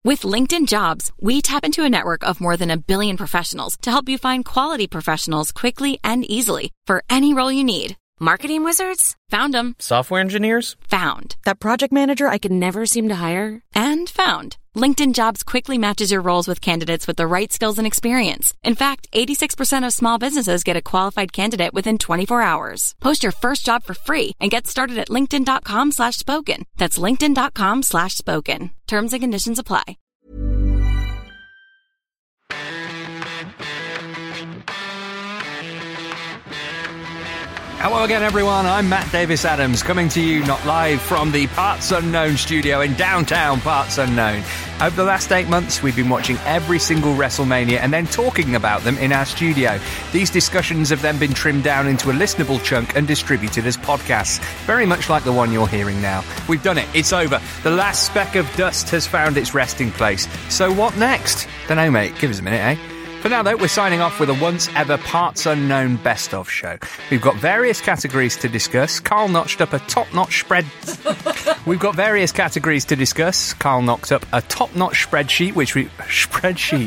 With LinkedIn Jobs, we tap into a network of more than 1 billion professionals to help you find quality professionals quickly and easily for any role you need. Marketing wizards? Found them. Software engineers? Found. That project manager I could never seem to hire? And found. LinkedIn Jobs quickly matches your roles with candidates with the right skills and experience. In fact, 86% of small businesses get a qualified candidate within 24 hours. Post your first job for free and get started at linkedin.com/spoken. That's linkedin.com/spoken. Terms and conditions apply. Hello again, everyone. I'm Matt Davis Adams, coming to you not live from the Parts Unknown studio in downtown Parts Unknown. Over the last 8 months, we've been watching every single WrestleMania and then talking about them in our studio. These discussions have then been trimmed down into a listenable chunk and distributed as podcasts, very much like the one you're hearing now. We've done it. It's over. The last speck of dust has found its resting place. So what next? Dunno, mate. Give us a minute, eh? For now, though, we're signing off with a once-ever Parts Unknown best-of show. We've got various categories to discuss. Carl notched up a top-notch Carl knocked up a top-notch spreadsheet, which we... Spreadsheet.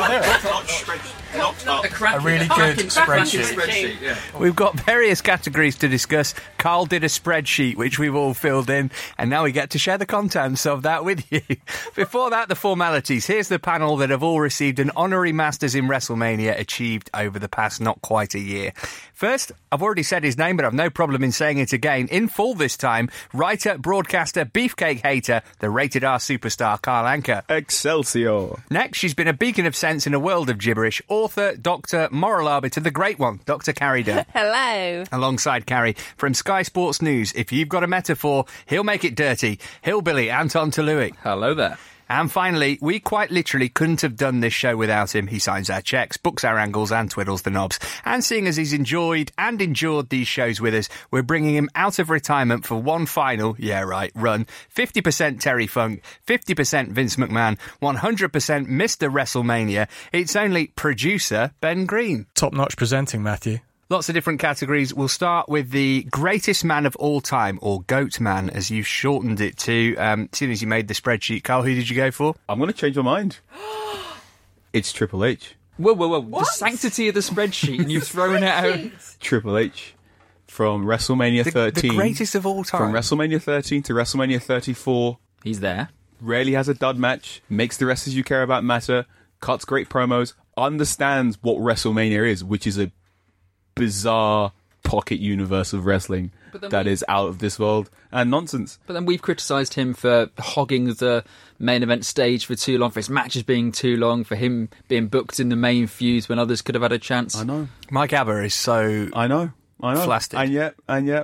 A really good spreadsheet. Yeah. We've got various categories to discuss. Carl did a spreadsheet, which we've all filled in, and now we get to share the contents of that with you. Before that, the formalities. Here's the panel that have all received an honorary Masters in WrestleMania achieved over the past not quite a year. First, I've already said his name, but I've no problem in saying it again, in full this time, writer, broadcaster, beefcake hater, the Rated R superstar Carl Anka. Excelsior. Next, she's been a beacon of sense in a world of gibberish, author, doctor, moral arbiter, the great one, Dr. Carrie Dunn. Hello. Alongside Carrie, from Sky Sports News, if you've got a metaphor, he'll make it dirty. Hillbilly Anton Toluik. Hello there. And finally, we quite literally couldn't have done this show without him. He signs our checks, books our angles, and twiddles the knobs. And seeing as he's enjoyed and endured these shows with us, we're bringing him out of retirement for one final, run. 50% Terry Funk, 50% Vince McMahon, 100% Mr. WrestleMania. It's only producer Ben Green. Top-notch presenting, Matthew. Lots of different categories. We'll start with the greatest man of all time, or GOAT man, as you've shortened it to. As soon as you made the spreadsheet, Carl, who did you go for? I'm going to change my mind. It's Triple H. Whoa. What? The sanctity of the spreadsheet, and you've thrown it out. Triple H. From WrestleMania 13. The greatest of all time. From WrestleMania 13 to WrestleMania 34. He's there. Rarely has a dud match. Makes the wrestlers you care about matter. Cuts great promos. Understands what WrestleMania is, which is a bizarre pocket universe of wrestling that is out of this world and nonsense. But then we've criticised him for hogging the main event stage for too long, for his matches being too long, for him being booked in the main feuds when others could have had a chance. I know. Mike Aber is so I know. flastic. And yet,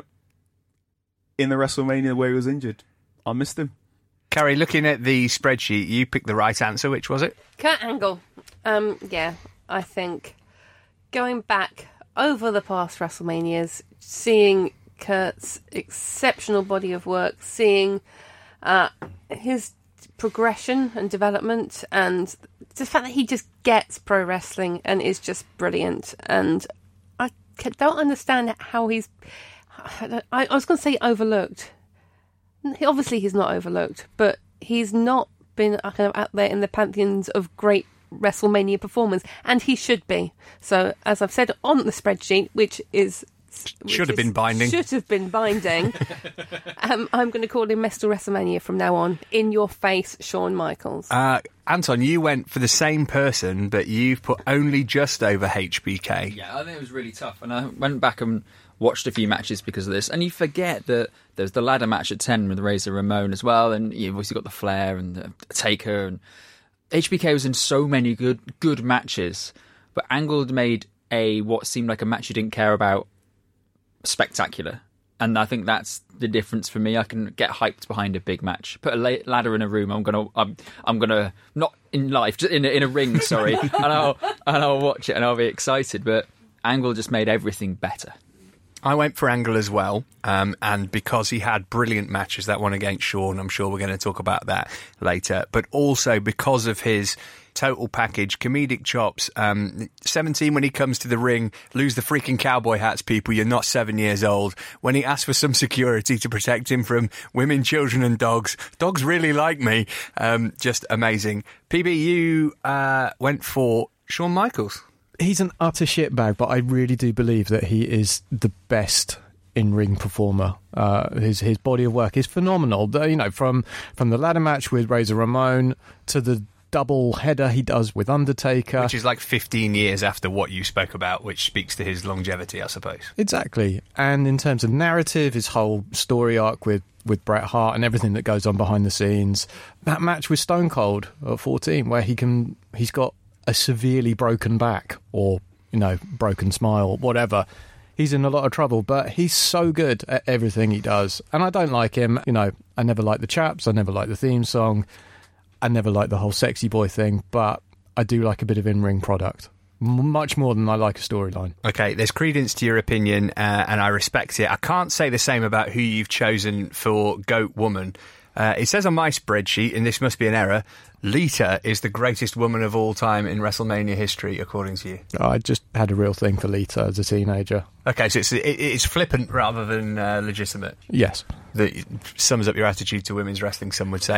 in the WrestleMania where he was injured, I missed him. Carrie, looking at the spreadsheet, you picked the right answer. Which was it? Kurt Angle. I think going back over the past WrestleManias, seeing Kurt's exceptional body of work, seeing his progression and development, and the fact that he just gets pro wrestling and is just brilliant. And I don't understand how he's... I was going to say overlooked. Obviously he's not overlooked, but he's not been kind of out there in the pantheons of great WrestleMania performance, and he should be. So, as I've said on the spreadsheet, which should have been binding, I'm going to call him Mr. WrestleMania from now on. In your face, Shawn Michaels. Anton, you went for the same person, but you've put only just over HBK. Yeah, I think it was really tough, and I went back and watched a few matches because of this, and you forget that there's the ladder match at 10 with Razor Ramon as well, and you've obviously got the Flair and the Taker, and HBK was in so many good matches, but Angle made what seemed like a match you didn't care about spectacular. And I think that's the difference for me. I can get hyped behind a big match. Put a ladder in a room. I'm gonna not in life, just in a ring. Sorry, and I'll watch it and I'll be excited. But Angle just made everything better. I went for Angle as well, and because he had brilliant matches, that one against Shawn, I'm sure we're going to talk about that later, but also because of his total package, comedic chops, 17 when he comes to the ring, lose the freaking cowboy hats, people, you're not 7 years old. When he asked for some security to protect him from women, children and dogs really like me. Just amazing. PB, you went for Shawn Michaels. He's an utter shitbag, but I really do believe that he is the best in-ring performer. His body of work is phenomenal. You know, from the ladder match with Razor Ramon to the double header he does with Undertaker, which is like 15 years after what you spoke about, which speaks to his longevity, I suppose. Exactly. And in terms of narrative, his whole story arc with Bret Hart and everything that goes on behind the scenes, that match with Stone Cold at 14, where he's got a severely broken back or, you know, broken smile, whatever. He's in a lot of trouble, but he's so good at everything he does. And I don't like him. You know, I never liked the chaps. I never liked the theme song. I never liked the whole sexy boy thing, but I do like a bit of in-ring product. Much more than I like a storyline. Okay, there's credence to your opinion, and I respect it. I can't say the same about who you've chosen for GOAT Woman. It says on my spreadsheet, and this must be an error, Lita is the greatest woman of all time in WrestleMania history, according to you. I just had a real thing for Lita as a teenager. Okay, so it's flippant rather than legitimate. Yes. That sums up your attitude to women's wrestling, some would say.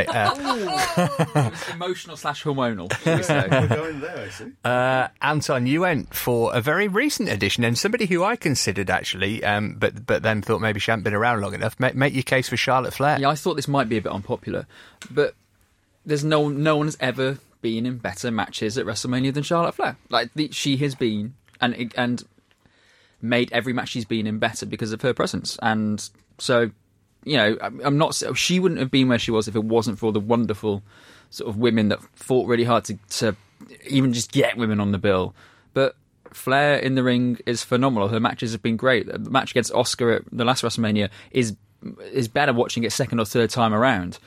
Emotional / hormonal, shall we say. We're going there, I see. Anton, you went for a very recent addition, and somebody who I considered, actually, but then thought maybe she hadn't been around long enough. Make your case for Charlotte Flair. Yeah, I thought this might be a bit unpopular, but there's no one has ever been in better matches at WrestleMania than Charlotte Flair. Like, she has been, and made every match she's been in better because of her presence. And so, you know, I'm not. She wouldn't have been where she was if it wasn't for the wonderful sort of women that fought really hard to even just get women on the bill. But Flair in the ring is phenomenal. Her matches have been great. The match against Asuka at the last WrestleMania is better watching it second or third time around.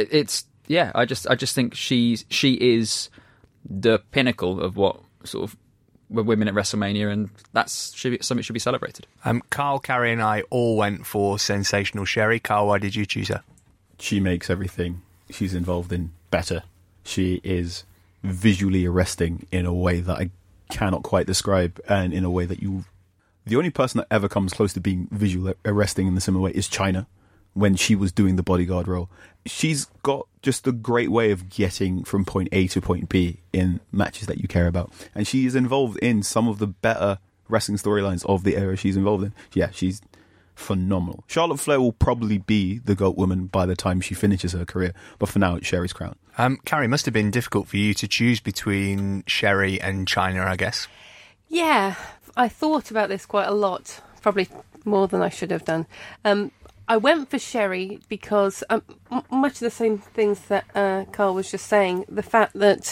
I just think she is the pinnacle of what sort of were women at WrestleMania, and that's something should be celebrated. Carl, Carrie and I all went for Sensational Sherry. Carl, why did you choose her? She makes everything she's involved in better. She is visually arresting in a way that I cannot quite describe, and in a way that the only person that ever comes close to being visually arresting in the similar way is Chyna, when she was doing the bodyguard role. She's got just a great way of getting from point A to point B in matches that you care about. And she is involved in some of the better wrestling storylines of the era she's involved in. Yeah, she's phenomenal. Charlotte Flair will probably be the GOAT woman by the time she finishes her career, but for now it's Sherry's crown. Carrie, must have been difficult for you to choose between Sherry and Chyna, I guess. Yeah, I thought about this quite a lot, probably more than I should have done. I went for Sherry because much of the same things that Carl was just saying. The fact that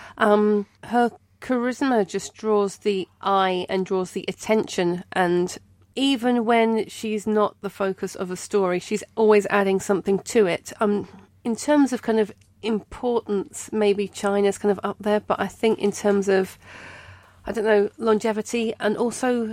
her charisma just draws the eye and draws the attention, and even when she's not the focus of a story, she's always adding something to it. In terms of kind of importance, maybe Chyna's kind of up there, but I think in terms of, I don't know, longevity and also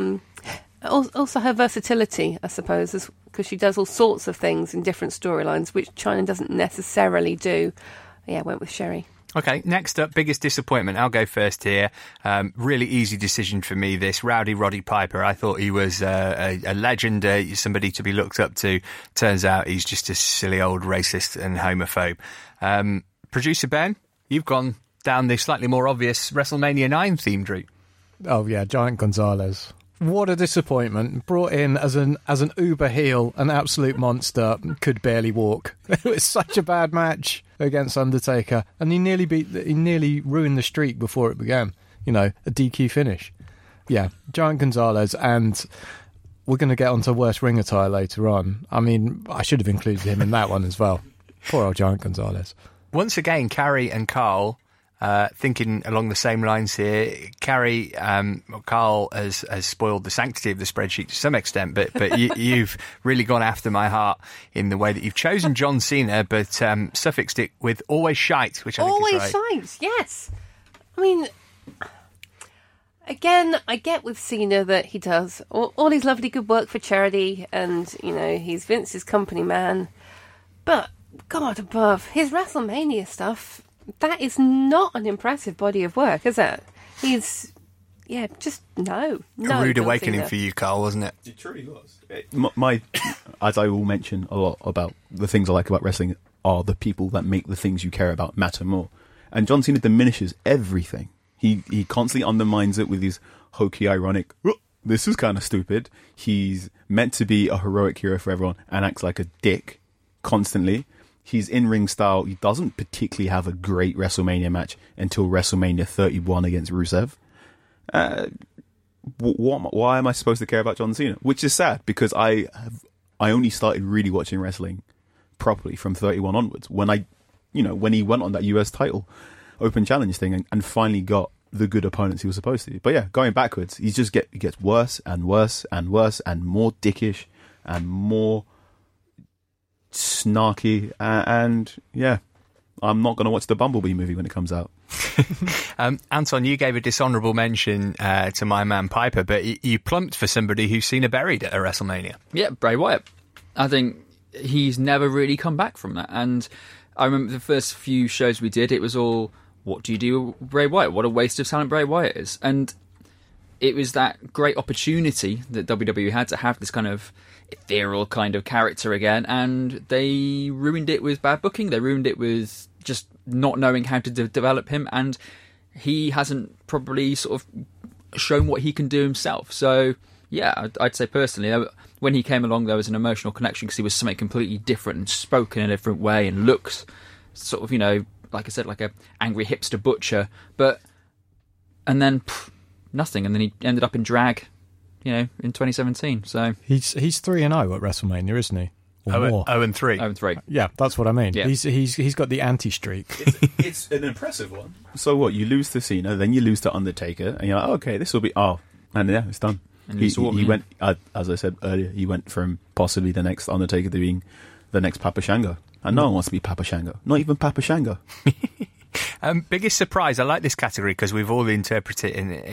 her versatility, I suppose, because she does all sorts of things in different storylines, which Chyna doesn't necessarily do. Yeah, I went with Sherry. Okay, next up, biggest disappointment. I'll go first here. Really easy decision for me, this. Rowdy Roddy Piper. I thought he was a legend, somebody to be looked up to. Turns out he's just a silly old racist and homophobe. Producer Ben, you've gone down the slightly more obvious WrestleMania 9 themed route. Oh, yeah, Giant Gonzalez. What a disappointment. Brought in as an uber heel, an absolute monster, could barely walk. It was such a bad match against Undertaker, and he nearly ruined the streak before it began. You know, a DQ finish. Yeah, Giant Gonzalez, and we're going to get onto worst ring attire later on. I mean, I should have included him in that one as well. Poor old Giant Gonzalez. Once again, Carrie and Carl thinking along the same lines here. Carrie, Carl has spoiled the sanctity of the spreadsheet to some extent, but you've really gone after my heart in the way that you've chosen John Cena, but suffixed it with always shite, which I think is right. Always shite, yes. I mean, Again, I get with Cena that he does all his lovely good work for charity, and, you know, he's Vince's company man. But, God above, his WrestleMania stuff, that is not an impressive body of work, is it? He's, yeah, just no. A rude John awakening Cena. for you, Carl, wasn't it? It truly was. As I will mention a lot about the things I like about wrestling are the people that make the things you care about matter more. And John Cena diminishes everything. He constantly undermines it with his hokey, ironic, "Oh, this is kind of stupid." He's meant to be a heroic hero for everyone and acts like a dick constantly. His in-ring style, he doesn't particularly have a great WrestleMania match until WrestleMania 31 against Rusev. Why am I supposed to care about John Cena? Which is sad, because I only started really watching wrestling properly from 31 onwards, when he went on that US title open challenge thing and finally got the good opponents he was supposed to. But yeah, going backwards, he gets worse and worse and worse and more dickish and more snarky, and yeah, I'm not going to watch the Bumblebee movie when it comes out. Anton, you gave a dishonourable mention to my man Piper, but you plumped for somebody who's seen a buried at a WrestleMania. Yeah, Bray Wyatt. I think he's never really come back from that. And I remember the first few shows we did, it was all, what do you do with Bray Wyatt? What a waste of talent Bray Wyatt is. And it was that great opportunity that WWE had to have this kind of ethereal kind of character again, and they ruined it with bad booking. They ruined it with just not knowing how to develop him, and he hasn't probably sort of shown what he can do himself. So yeah, I'd say personally, when he came along, there was an emotional connection because he was something completely different and spoken in a different way and looks sort of, you know, like I said, like a angry hipster butcher. And then nothing, and then he ended up in drag, you know, in 2017. So He's 3-0 at WrestleMania, isn't he? Or more. 0-3. 0-3. Yeah, that's what I mean. Yeah. He's got the anti-streak. It's an impressive one. So what? You lose to Cena, then you lose to Undertaker, and you're like, okay, this will be and yeah, it's done. And He went, as I said earlier, he went from possibly the next Undertaker to being the next Papa Shango, and no one wants to be Papa Shango, not even Papa Shango. Biggest surprise. I like this category because we've all interpreted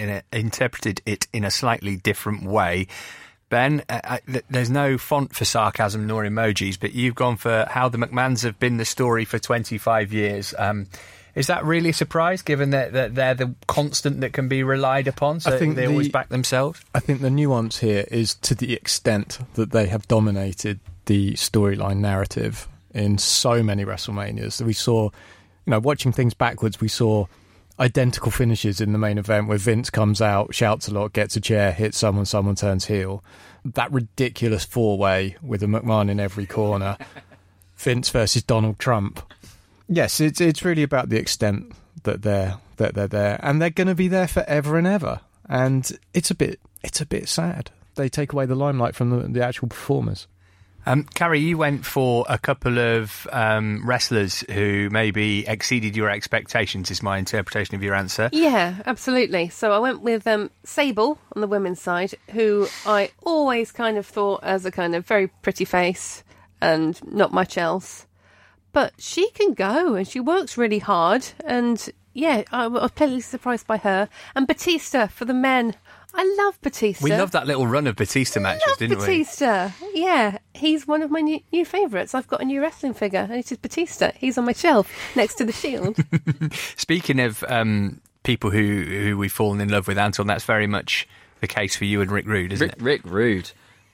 it in a slightly different way. Ben, there's no font for sarcasm nor emojis, but you've gone for how the McMahons have been the story for 25 years. Is that really a surprise, given that they're the constant that can be relied upon, so I think they always back themselves? I think the nuance here is to the extent that they have dominated the storyline narrative in so many WrestleManias. We saw, you know, watching things backwards, we saw identical finishes in the main event where Vince comes out, shouts a lot, gets a chair, hits someone turns heel. That ridiculous four-way with a McMahon in every corner. Vince versus Donald Trump. Yes, it's really about the extent that they're there, and they're going to be there forever and ever. And it's a bit sad. They take away the limelight from the actual performers. Carrie, you went for a couple of wrestlers who maybe exceeded your expectations, is my interpretation of your answer. Yeah, absolutely. So I went with Sable on the women's side, who I always kind of thought as a kind of very pretty face and not much else. But she can go, and she works really hard. And yeah, I was pleasantly surprised by her. And Batista for the men. I love Batista. We loved that little run of Batista matches, didn't Batista. Yeah, he's one of my new favourites. I've got a new wrestling figure, and it is Batista. He's on my shelf next to the Shield. Speaking of people who we've fallen in love with, Anton, that's very much the case for you and Rick Rude, isn't it? Rick Rude.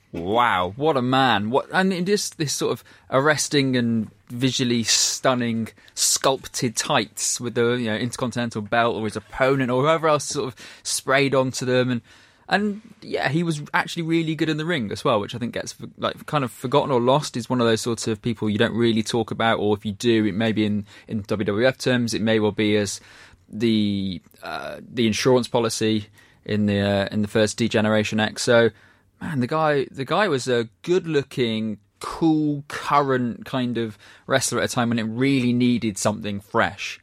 Wow, what a man. And just this sort of arresting and visually stunning sculpted tights with the, you know, Intercontinental belt, or his opponent or whoever else sort of sprayed onto them, and yeah, he was actually really good in the ring as well, which I think gets like kind of forgotten or lost. He's one of those sorts of people you don't really talk about, or if you do, it may be in WWF terms, it may well be as the insurance policy in the first D-Generation X. So man, the guy was a good-looking, cool, current kind of wrestler at a time when it really needed something fresh.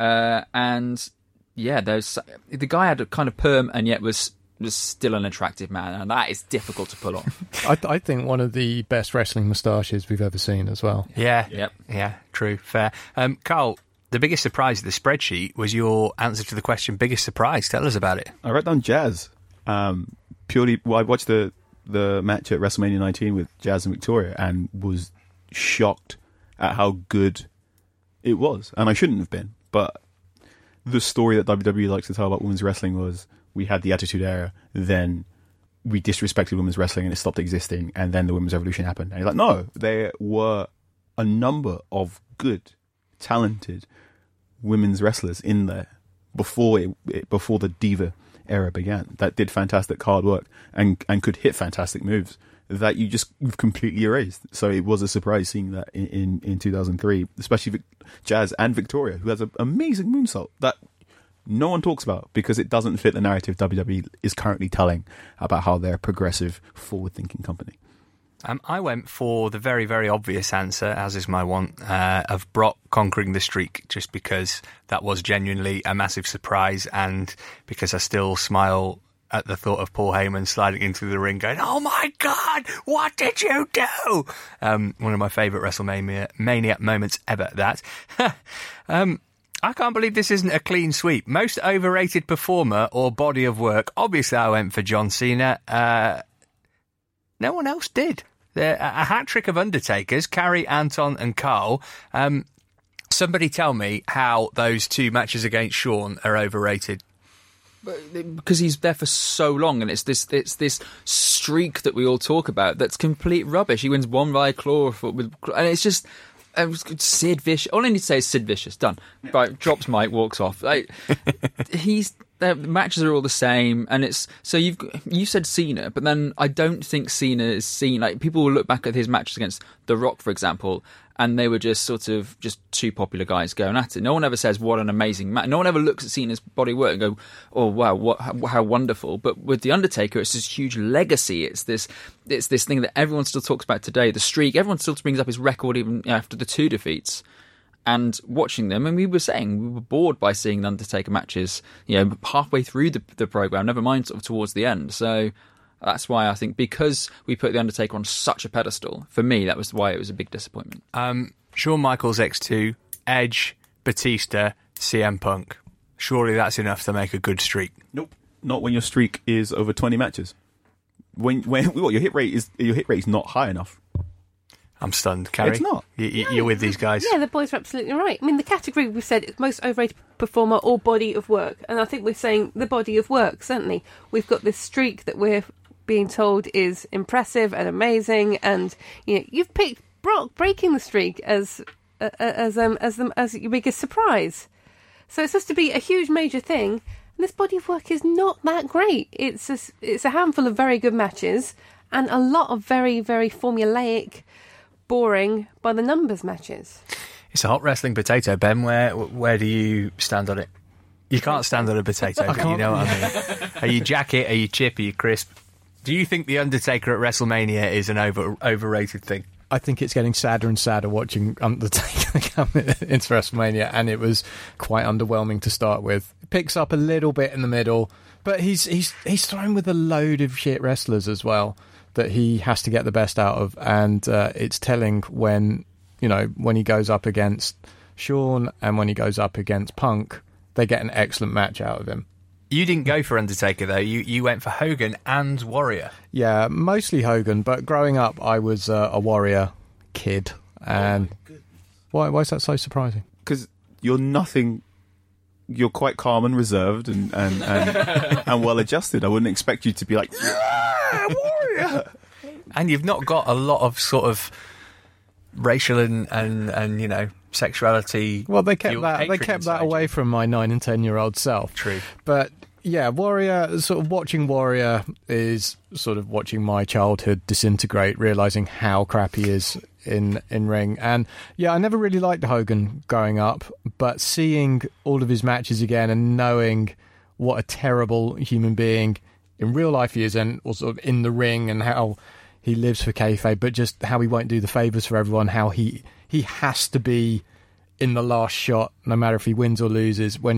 And yeah, the guy had a kind of perm and yet was still an attractive man, and that is difficult to pull off. I think one of the best wrestling moustaches we've ever seen as well. Yeah, yep. Yeah, true, fair. Carl, the biggest surprise of the spreadsheet was your answer to the question, biggest surprise. Tell us about it. I wrote down Jazz. Purely, I watched the match at WrestleMania 19 with Jazz and Victoria and was shocked at how good it was. And I shouldn't have been, but the story that WWE likes to tell about women's wrestling was we had the Attitude Era, then we disrespected women's wrestling and it stopped existing, and then the Women's Revolution happened. And you're like, no, there were a number of good, talented women's wrestlers in there before the Diva era began that did fantastic hard work and could hit fantastic moves that you've completely erased. So it was a surprise seeing that in 2003, especially Jazz and Victoria, who has an amazing moonsault that no one talks about because it doesn't fit the narrative WWE is currently telling about how they're a progressive, forward-thinking company. I went for the very, very obvious answer, as is my want, of Brock conquering the streak, just because that was genuinely a massive surprise, and because I still smile at the thought of Paul Heyman sliding into the ring going, "Oh my God, what did you do?" One of my favourite WrestleMania moments ever, that. I can't believe this isn't a clean sweep. Most overrated performer or body of work. Obviously, I went for John Cena. No one else did. A hat-trick of Undertakers, Carrie, Anton and Carl. Somebody tell me how those two matches against Shawn are overrated. Because he's there for so long, and it's this streak that we all talk about that's complete rubbish. He wins one by claw, and it's just Sid Vicious. All I need to say is Sid Vicious. Done. Right, drops mic, walks off. The matches are all the same, and it's so you said Cena, but then I don't think Cena is seen. Like, people will look back at his matches against The Rock, for example, and they were just sort of just two popular guys going at it. No one ever says what an amazing match. No one ever looks at Cena's body work and go, "Oh wow, how wonderful." But with The Undertaker, it's this huge legacy. It's this thing that everyone still talks about today. The streak. Everyone still brings up his record even after the 2 defeats. And watching them, and we were bored by seeing the Undertaker matches, halfway through the program, never mind sort of towards the end. So that's why I think, because we put the Undertaker on such a pedestal, for me, that was why it was a big disappointment. Shawn Michaels X2, Edge, Batista, CM Punk. Surely that's enough to make a good streak. Nope, not when your streak is over 20 matches. When your hit rate is not high enough. I'm stunned, Carrie. It's not. You're with these guys. Yeah, the boys are absolutely right. I mean, the category we've said is most overrated performer or body of work. And I think we're saying the body of work, certainly. We've got this streak that we're being told is impressive and amazing. And you've picked Brock breaking the streak as your biggest surprise. So it's supposed to be a huge major thing. And this body of work is not that great. It's a handful of very good matches and a lot of very, very formulaic, boring by the numbers matches. It's a hot wrestling potato, Ben. Where do you stand on it? You can't stand on a potato, but you know what I mean. Are you jacket? Are you chip? Are you crisp? Do you think The Undertaker at WrestleMania is an overrated thing? I think it's getting sadder and sadder watching Undertaker come into WrestleMania, and it was quite underwhelming to start with. It picks up a little bit in the middle, but he's thrown with a load of shit wrestlers as well that he has to get the best out of, and it's telling when he goes up against Shawn and when he goes up against Punk, they get an excellent match out of him. You didn't go for Undertaker though. You went for Hogan and Warrior. Yeah, mostly Hogan, but growing up I was a Warrior kid. And why is that so surprising? Because you're quite calm and reserved and well adjusted. I wouldn't expect you to be like, yeah, Warrior. And you've not got a lot of sort of racial and sexuality. Well, they kept that away from my 9 and 10-year-old self. True. But yeah, Warrior, sort of watching Warrior is sort of watching my childhood disintegrate, realising how crap he is in ring. And yeah, I never really liked Hogan growing up, but seeing all of his matches again and knowing what a terrible human being in real life he is, and also in the ring, and how he lives for kayfabe, but just how he won't do the favours for everyone, how he has to be in the last shot, no matter if he wins or loses. When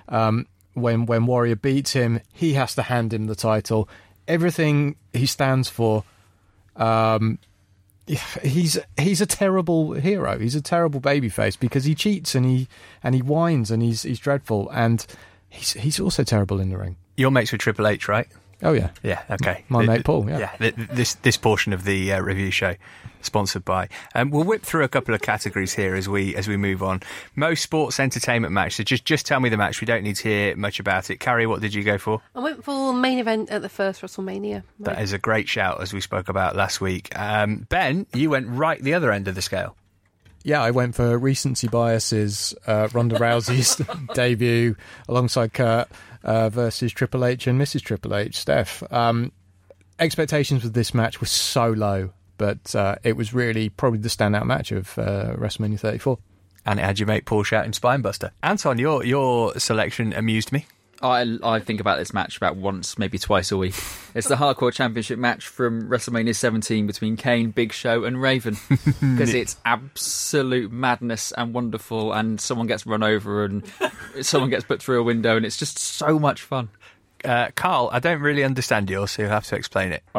when Warrior beats him, he has to hand him the title. Everything he stands for, he's a terrible hero. He's a terrible babyface because he cheats and he whines and he's dreadful, and he's also terrible in the ring. You're mates with Triple H, right? Oh yeah, yeah. Okay, my mate Paul. Yeah, This portion of the review show sponsored by. We'll whip through a couple of categories here as we move on. Most sports entertainment match. So just tell me the match. We don't need to hear much about it. Carrie, what did you go for? I went for main event at the first WrestleMania. That is a great shout, as we spoke about last week. Ben, you went right the other end of the scale. Yeah, I went for recency bias's Ronda Rousey's debut alongside Kurt versus Triple H and Mrs. Triple H, Steph. Expectations with this match were so low, but it was really probably the standout match of WrestleMania 34. And it had your mate Paul shouting Spinebuster. Anton, your selection amused me. I think about this match about once, maybe twice a week. It's the Hardcore Championship match from WrestleMania 17 between Kane, Big Show and Raven. Because it's absolute madness and wonderful, and someone gets run over and someone gets put through a window, and it's just so much fun. Carl, I don't really understand yours, so you'll have to explain it.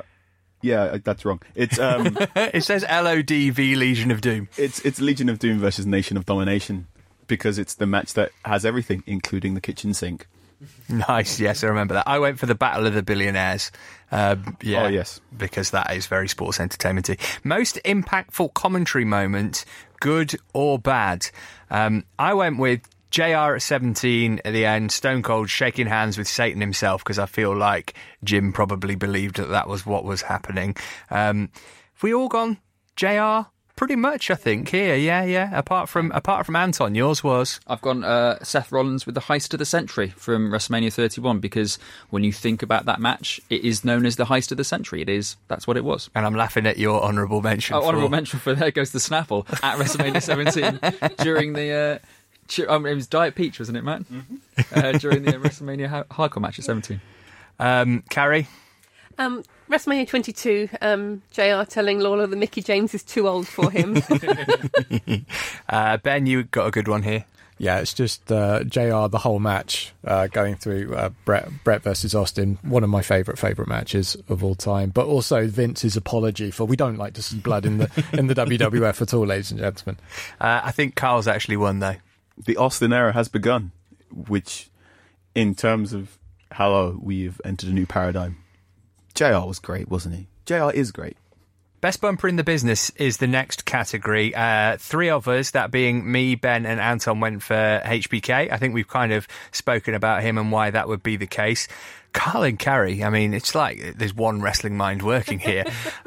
Yeah, that's wrong. It's it says LODV, Legion of Doom. It's Legion of Doom versus Nation of Domination, because it's the match that has everything, including the kitchen sink. Nice, yes, I remember that. I went for the Battle of the Billionaires. Oh, yes. Because that is very sports entertainment-y. Most impactful commentary moment, good or bad? I went with JR at 17 at the end, Stone Cold shaking hands with Satan himself, because I feel like Jim probably believed that was what was happening. Have we all gone JR? Pretty much, I think, here, yeah. Apart from Anton, yours was? I've gone Seth Rollins with the heist of the century from WrestleMania 31, because when you think about that match, it is known as the heist of the century. That's what it was. And I'm laughing at your honourable mention. Honourable mention for there goes the Snapple at WrestleMania 17 during the... it was Diet Peach, wasn't it, Matt? Mm-hmm. During the WrestleMania Hardcore match at 17. Carrie? WrestleMania 22, JR telling Lawler that Mickie James is too old for him. Ben, you got a good one here. Yeah, it's just JR the whole match going through Brett versus Austin, one of my favourite matches of all time. But also Vince's apology for we don't like to see blood in the WWF at all, ladies and gentlemen. I think Carl's actually won though. The Austin era has begun, which, in terms of how we've entered a new paradigm, JR was great, wasn't he? JR is great. Best bumper in the business is the next category. Three of us, that being me, Ben and Anton, went for HBK. I think we've kind of spoken about him and why that would be the case. Carl and Carrie, I mean, it's like there's one wrestling mind working here,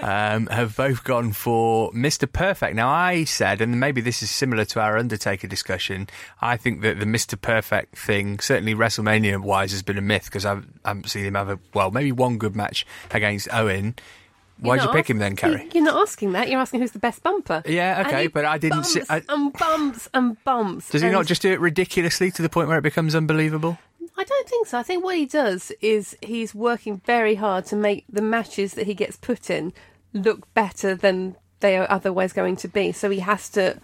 have both gone for Mr. Perfect. Now, I said, and maybe this is similar to our Undertaker discussion, I think that the Mr. Perfect thing, certainly WrestleMania-wise, has been a myth, because I haven't seen him have maybe one good match against Owen. Why'd you pick him then, Carrie? You're not asking that. You're asking who's the best bumper. Yeah, okay, but I didn't see... And bumps and bumps. Does he not just do it ridiculously to the point where it becomes unbelievable? I don't think so. I think what he does is he's working very hard to make the matches that he gets put in look better than they are otherwise going to be. So he has to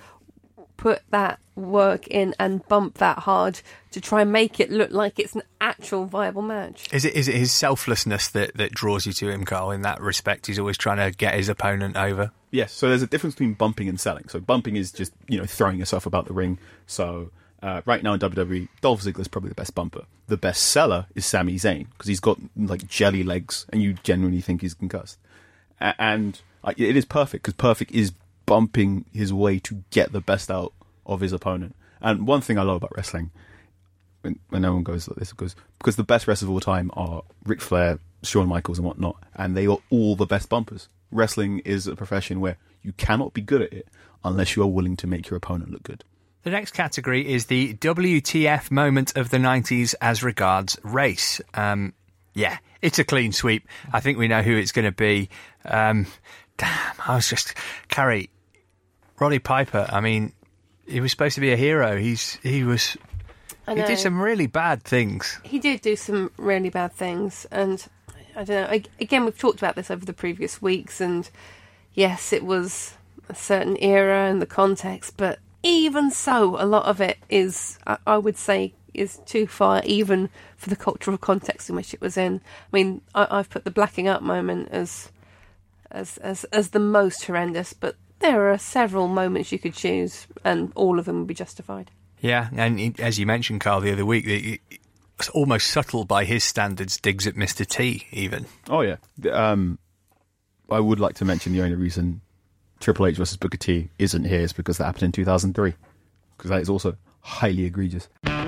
put that work in and bump that hard to try and make it look like it's an actual viable match. Is it his selflessness that draws you to him, Carl, in that respect? He's always trying to get his opponent over? Yes, so there's a difference between bumping and selling. So bumping is just, throwing yourself about the ring. So right now in WWE, Dolph Ziggler's probably the best bumper. The best seller is Sami Zayn, because he's got like jelly legs and you genuinely think he's concussed. And it is Perfect, because Perfect is bumping his way to get the best out of his opponent. And one thing I love about wrestling, when everyone goes like this, goes because the best wrestlers of all time are Ric Flair, Shawn Michaels and whatnot, and they are all the best bumpers. Wrestling is a profession where you cannot be good at it unless you are willing to make your opponent look good. The next category is the WTF moment of the 90s as regards race. Yeah, it's a clean sweep. I think we know who it's going to be. Carrie, Roddy Piper, I mean, he was supposed to be a hero. He did some really bad things. He did do some really bad things, and I don't know. Again, we've talked about this over the previous weeks, and yes, it was a certain era and the context, but even so, a lot of it is, I would say, is too far, even for the cultural context in which it was in. I mean, I've put the blacking up moment as as the most horrendous, but there are several moments you could choose, and all of them would be justified. Yeah, and as you mentioned, Carl, the other week, it's almost subtle by his standards, digs at Mr. T, even. Oh, yeah. I would like to mention the only reason Triple H versus Booker T isn't here is because that happened in 2003, because that is also highly egregious.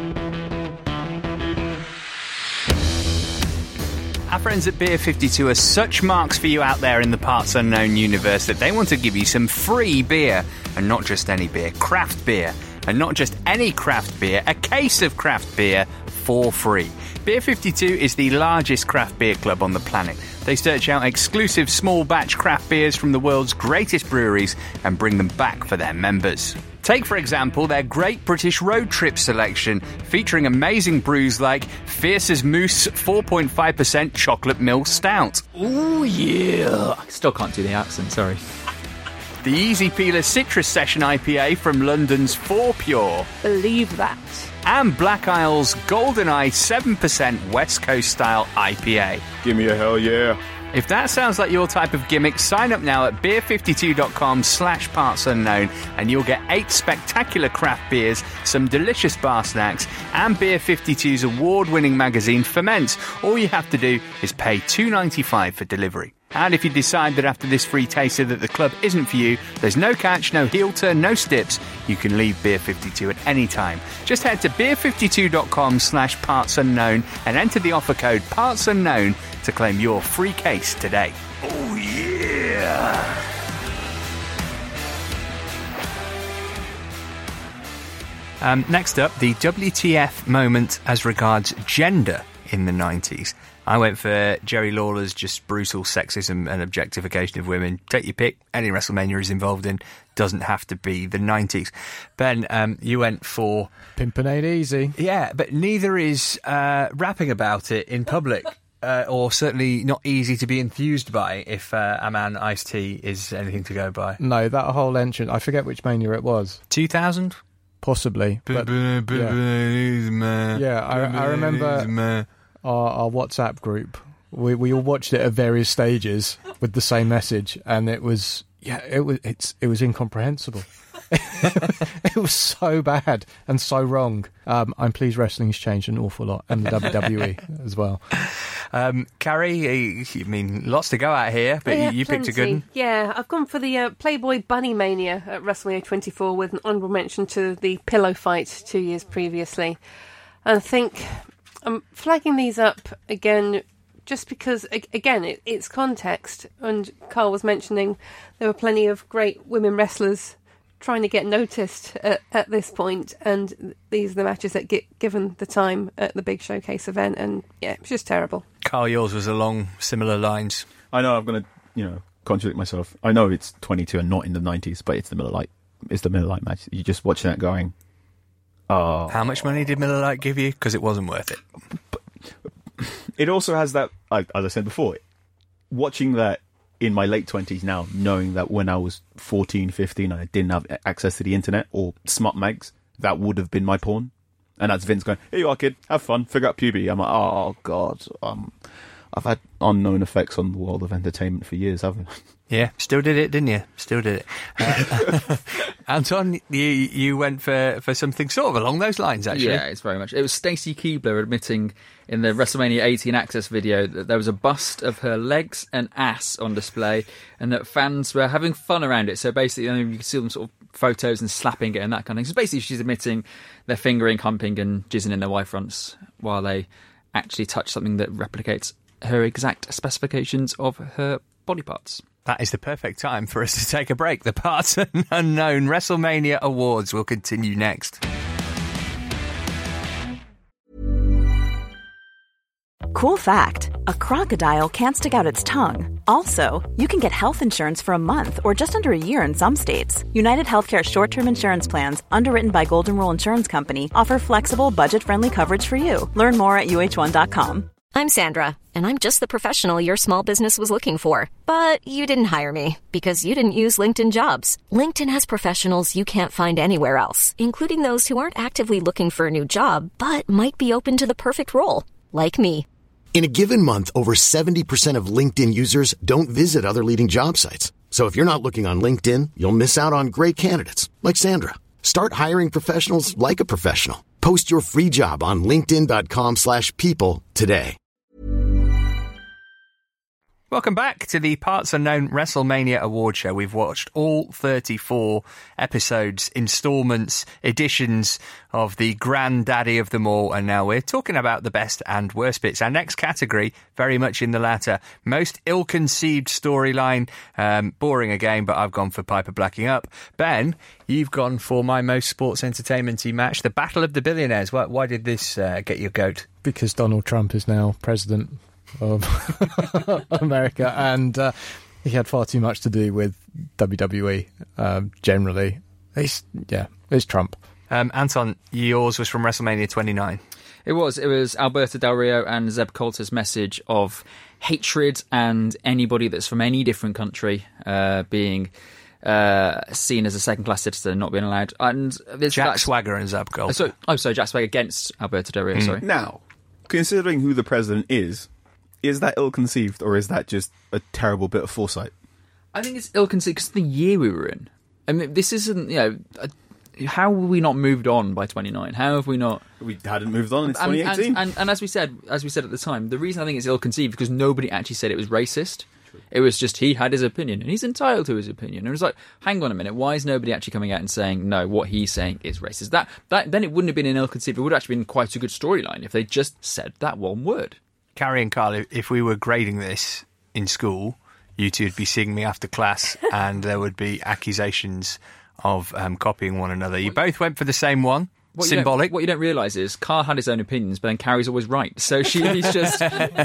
Our friends at Beer 52 are such marks for you out there in the Parts Unknown universe that they want to give you some free beer, and not just any beer, craft beer. And not just any craft beer, a case of craft beer for free. Beer 52 is the largest craft beer club on the planet. They search out exclusive small batch craft beers from the world's greatest breweries and bring them back for their members. Take, for example, their Great British Road Trip selection, featuring amazing brews like Fierce as Moose 4.5% Chocolate Mill Stout. Ooh, yeah. I still can't do the accent, sorry. The Easy Peeler Citrus Session IPA from London's 4 Pure. Believe that. And Black Isle's GoldenEye 7% West Coast style IPA. Give me a hell yeah. If that sounds like your type of gimmick, sign up now at beer52.com/partsunknown and you'll get 8 spectacular craft beers, some delicious bar snacks, and Beer 52's award-winning magazine Ferment. All you have to do is pay $2.95 for delivery. And if you decide that after this free taster that the club isn't for you, there's no catch, no heel turn, no stips, you can leave Beer 52 at any time. Just head to beer52.com/partsunknown and enter the offer code partsunknown to claim your free case today. Oh, yeah! Next up, the WTF moment as regards gender in the 90s. I went for Jerry Lawler's just brutal sexism and objectification of women. Take your pick. Any WrestleMania is involved in. Doesn't have to be the 90s. Ben, you went for... Pimpin' ain't easy. Yeah, but neither is rapping about it in public. Or certainly not easy to be enthused by if a man Ice-T is anything to go by. No, that whole entrance, I forget which Mania it was. 2000? Possibly. But, yeah, I remember our WhatsApp group. We all watched it at various stages with the same message, and it was incomprehensible. It was so bad and so wrong. I'm pleased wrestling's changed an awful lot, and the WWE as well. Carrie, I mean, lots to go at here, but you picked a good one. Yeah, I've gone for the Playboy Bunny Mania at WrestleMania 24 with an honourable mention to the pillow fight 2 years previously. And I think I'm flagging these up again just because, again, it's context. And Carl was mentioning there were plenty of great women wrestlers trying to get noticed at this point, and these are the matches that get given the time at the big showcase event, and yeah, it was just terrible. Carl, yours was along similar lines. I know I'm going to, contradict myself. I know it's 22 and not in the 90s, but it's the Miller Lite. It's the Miller Lite match. You're just watching that going, oh. How much money did Miller Lite give you? Because it wasn't worth it. But it also has that, as I said before, watching that in my late 20s now, knowing that when I was 14, 15, and I didn't have access to the internet or smart mags, that would have been my porn. And that's Vince going, here you are, kid, have fun, figure out puberty. I'm like, oh, God, I've had unknown effects on the world of entertainment for years, haven't I? Yeah, still did it, didn't you? Still did it. Anton, you went for something sort of along those lines, actually. Yeah, it's very much. It was Stacy Keibler admitting in the WrestleMania 18 Access video that there was a bust of her legs and ass on display, and that fans were having fun around it. So basically, you can see them sort of photos and slapping it and that kind of thing. So basically, she's admitting they're fingering, humping, and jizzing in their Y fronts while they actually touch something that replicates her exact specifications of her body parts. That is the perfect time for us to take a break. The Parts Unknown WrestleMania Awards will continue next. Cool fact, a crocodile can't stick out its tongue. Also, you can get health insurance for a month or just under a year in some states. United Healthcare short-term insurance plans, underwritten by Golden Rule Insurance Company, offer flexible, budget-friendly coverage for you. Learn more at uh1.com. I'm Sandra, and I'm just the professional your small business was looking for. But you didn't hire me because you didn't use LinkedIn Jobs. LinkedIn has professionals you can't find anywhere else, including those who aren't actively looking for a new job, but might be open to the perfect role, like me. In a given month, over 70% of LinkedIn users don't visit other leading job sites. So if you're not looking on LinkedIn, you'll miss out on great candidates like Sandra. Start hiring professionals like a professional. Post your free job on linkedin.com/people today. Welcome back to the Parts Unknown WrestleMania Award Show. We've watched all 34 episodes, installments, editions of the granddaddy of them all, and now we're talking about the best and worst bits. Our next category, very much in the latter, most ill-conceived storyline. Boring again, but I've gone for Piper blacking up. Ben, you've gone for my most sports entertainment-y match, the Battle of the Billionaires. Why did this get your goat? Because Donald Trump is now president of America, and he had far too much to do with WWE generally. It's Trump. Anton, yours was from WrestleMania 29. It was Alberto Del Rio and Zeb Coulter's message of hatred and anybody that's from any different country being seen as a second-class citizen, not being allowed. And Jack Swagger and Zeb Coulter. Sorry, Jack Swagger against Alberto Del Rio, sorry. Now, considering who the president is that ill-conceived, or is that just a terrible bit of foresight? I think it's ill-conceived because of the year we were in. I mean, this isn't, how have we not moved on by 29? How have we not? We hadn't moved on in 2018. And as we said at the time, the reason I think it's ill-conceived because nobody actually said it was racist. True. It was just he had his opinion, and he's entitled to his opinion. And it was like, hang on a minute, why is nobody actually coming out and saying, no, what he's saying is racist? That then it wouldn't have been an ill-conceived, it would have actually been quite a good storyline if they just said that one word. Carrie and Carl, if we were grading this in school, you two would be seeing me after class and there would be accusations of copying one another. You both went for the same one. Symbolic. What you don't realise is Carl had his own opinions, but then Carrie's always right. So he's just...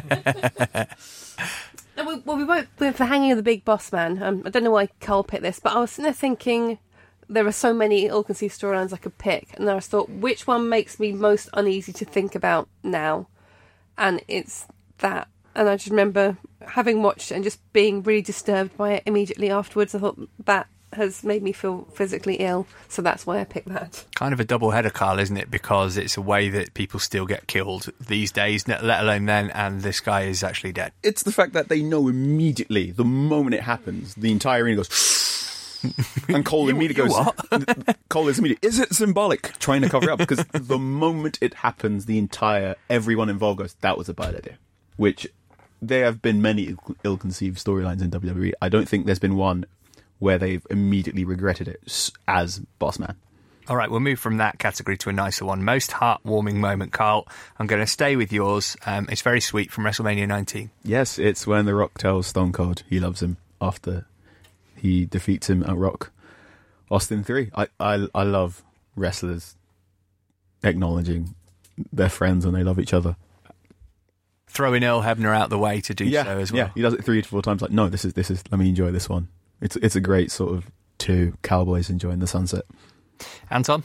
we went for Hanging of the Big Boss Man. I don't know why Carl picked this, but I was sitting there thinking there are so many ill-conceived storylines I could pick, and I thought, which one makes me most uneasy to think about now? And it's that. And I just remember having watched it and just being really disturbed by it immediately afterwards. I thought that has made me feel physically ill, so that's why I picked that. Kind of a double header, Carl, isn't it? Because it's a way that people still get killed these days, let alone then, and this guy is actually dead. It's the fact that they know immediately, the moment it happens, the entire arena goes... and Cole immediately goes... Cole is immediately... Is it symbolic? Trying to cover it up, because the moment it happens, everyone involved goes, that was a bad idea. Which, there have been many ill-conceived storylines in WWE. I don't think there's been one where they've immediately regretted it as Boss Man. All right, we'll move from that category to a nicer one. Most heartwarming moment, Carl. I'm going to stay with yours. It's very sweet, from WrestleMania 19. Yes, it's when The Rock tells Stone Cold he loves him after he defeats him at Rock Austin 3. I love wrestlers acknowledging their friends when they love each other. Throwing Earl Hebner out the way to do so as well. Yeah, he does it 3 to 4 times. Like, no, this is. Let me enjoy this one. It's a great sort of two cowboys enjoying the sunset. Anton?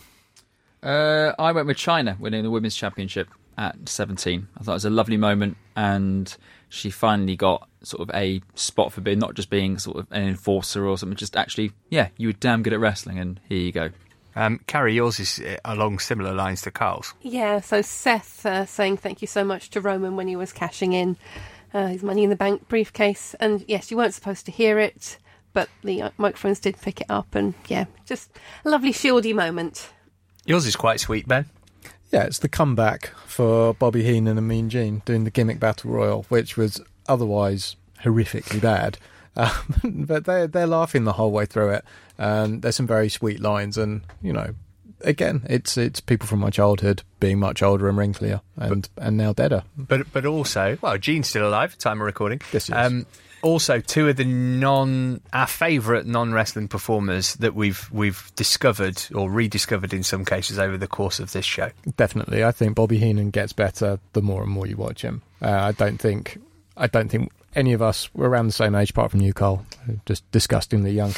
I went with Chyna winning the Women's Championship at 17. I thought it was a lovely moment, and she finally got sort of a spot for being not just being sort of an enforcer or something, just actually, you were damn good at wrestling, and here you go. Carrie, yours is along similar lines to Carl's. Yeah, so Seth saying thank you so much to Roman when he was cashing in his Money in the Bank briefcase. And yes, you weren't supposed to hear it, but the microphones did pick it up, and just a lovely shieldy moment. Yours is quite sweet, Ben. Yeah, it's the comeback for Bobby Heenan and Mean Gene doing the gimmick battle royal, which was otherwise horrifically bad. But they're laughing the whole way through it. There's some very sweet lines, and again, it's people from my childhood being much older and wrinklier and now deader. But also, Gene's still alive at the time of recording. Yes, yes. Also, two of our favourite non-wrestling performers that we've discovered or rediscovered in some cases over the course of this show. Definitely, I think Bobby Heenan gets better the more and more you watch him. I don't think any of us were around the same age, apart from you, Cole, just disgustingly young.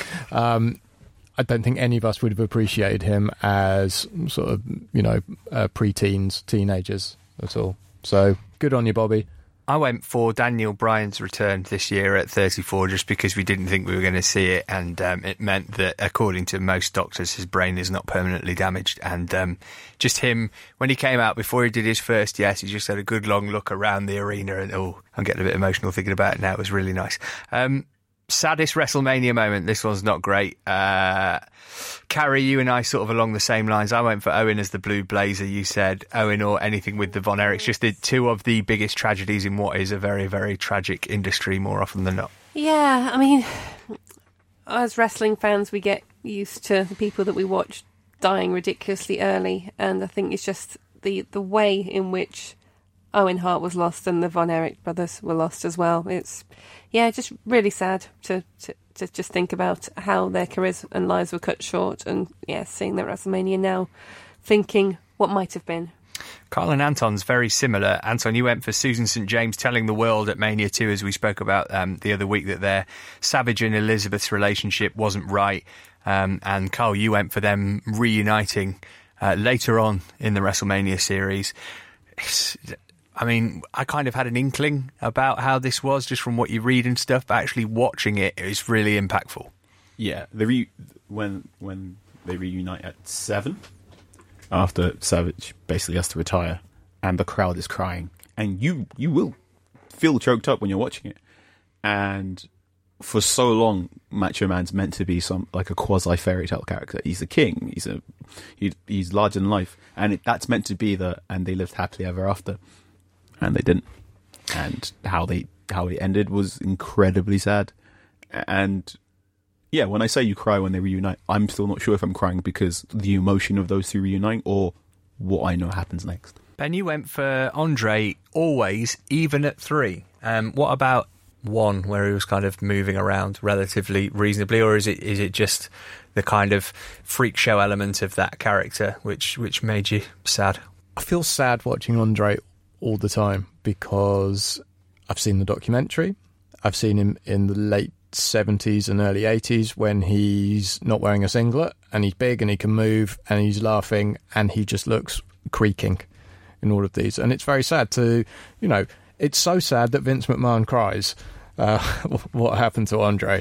I don't think any of us would have appreciated him as sort of, pre-teens, teenagers at all. So good on you, Bobby. I went for Daniel Bryan's return this year at 34 just because we didn't think we were going to see it, and it meant that, according to most doctors, his brain is not permanently damaged. And just him, when he came out before he did his first yes, he just had a good long look around the arena, and I'm getting a bit emotional thinking about it now. It was really nice. Saddest WrestleMania moment. This one's not great. Carrie, you and I sort of along the same lines. I went for Owen as the Blue Blazer. You said Owen or anything with the Von Erichs. Just the two of the biggest tragedies in what is a very, very tragic industry more often than not. Yeah, I mean, as wrestling fans, we get used to the people that we watch dying ridiculously early, and I think it's just the way in which Owen Hart was lost and the Von Erich brothers were lost as well. It's, just really sad to just think about how their careers and lives were cut short, and seeing that WrestleMania now, thinking what might have been. Carl and Anton's very similar. Anton, you went for Susan St. James telling the world at Mania 2, as we spoke about the other week, that their Savage and Elizabeth's relationship wasn't right. And Carl, you went for them reuniting later on in the WrestleMania series. I kind of had an inkling about how this was just from what you read and stuff, but actually watching it is really impactful. Yeah, when they reunite at 7, after Savage basically has to retire, and the crowd is crying, and you will feel choked up when you're watching it. And for so long, Macho Man's meant to be like a quasi fairy tale character. He's a king. He's larger than life, and that's meant to be and they lived happily ever after. And they didn't. And how it ended was incredibly sad. And when I say you cry when they reunite, I'm still not sure if I'm crying because the emotion of those two reuniting or what I know happens next. Ben, you went for Andre always, even at 3. What about 1, where he was kind of moving around relatively reasonably, or is it just the kind of freak show element of that character which made you sad? I feel sad watching Andre all the time because I've seen the documentary. I've seen him in the late 70s and early 80s when he's not wearing a singlet and he's big and he can move and he's laughing and he just looks creaking in all of these. And it's very sad it's so sad that Vince McMahon cries what happened to Andre.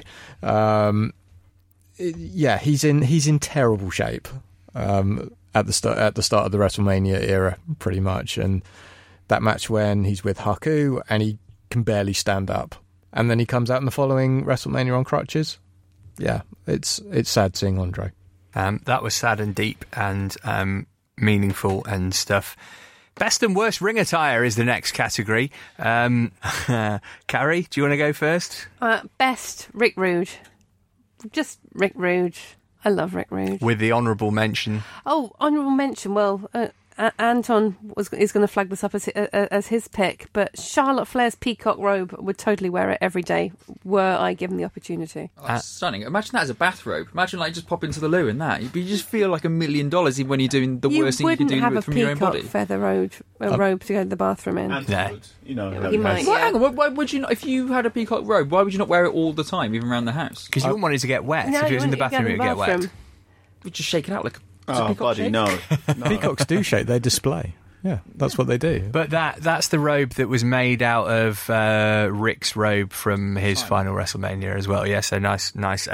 He's in terrible shape at the start of the WrestleMania era, pretty much. And that match when he's with Haku and he can barely stand up, and then he comes out in the following WrestleMania on crutches. Yeah, it's sad seeing Andre. That was sad and deep and meaningful and stuff. Best and worst ring attire is the next category. Carrie, do you want to go first? Best, Rick Rude. Just Rick Rude. I love Rick Rude. With the honourable mention. Oh, honourable mention. Well, Anton is going to flag this up as his pick, but Charlotte Flair's peacock robe, would totally wear it every day were I given the opportunity. Oh, stunning. Imagine that as a bathrobe. Imagine just pop into the loo in that. You just feel like $1 million even when you're doing the worst thing you can do from your own body. You wouldn't have a peacock robe to go to the bathroom in. You might. Well, hang on. Why would you not? If you had a peacock robe, why would you not wear it all the time, even around the house? Because you wouldn't want it to get wet. If it was in the bathroom, it would get wet. You'd just shake it out like Oh, buddy, no. Peacocks do shake. They display. Yeah, that's what they do. But that's the robe that was made out of Rick's robe from his final WrestleMania as well. Yeah, so nice.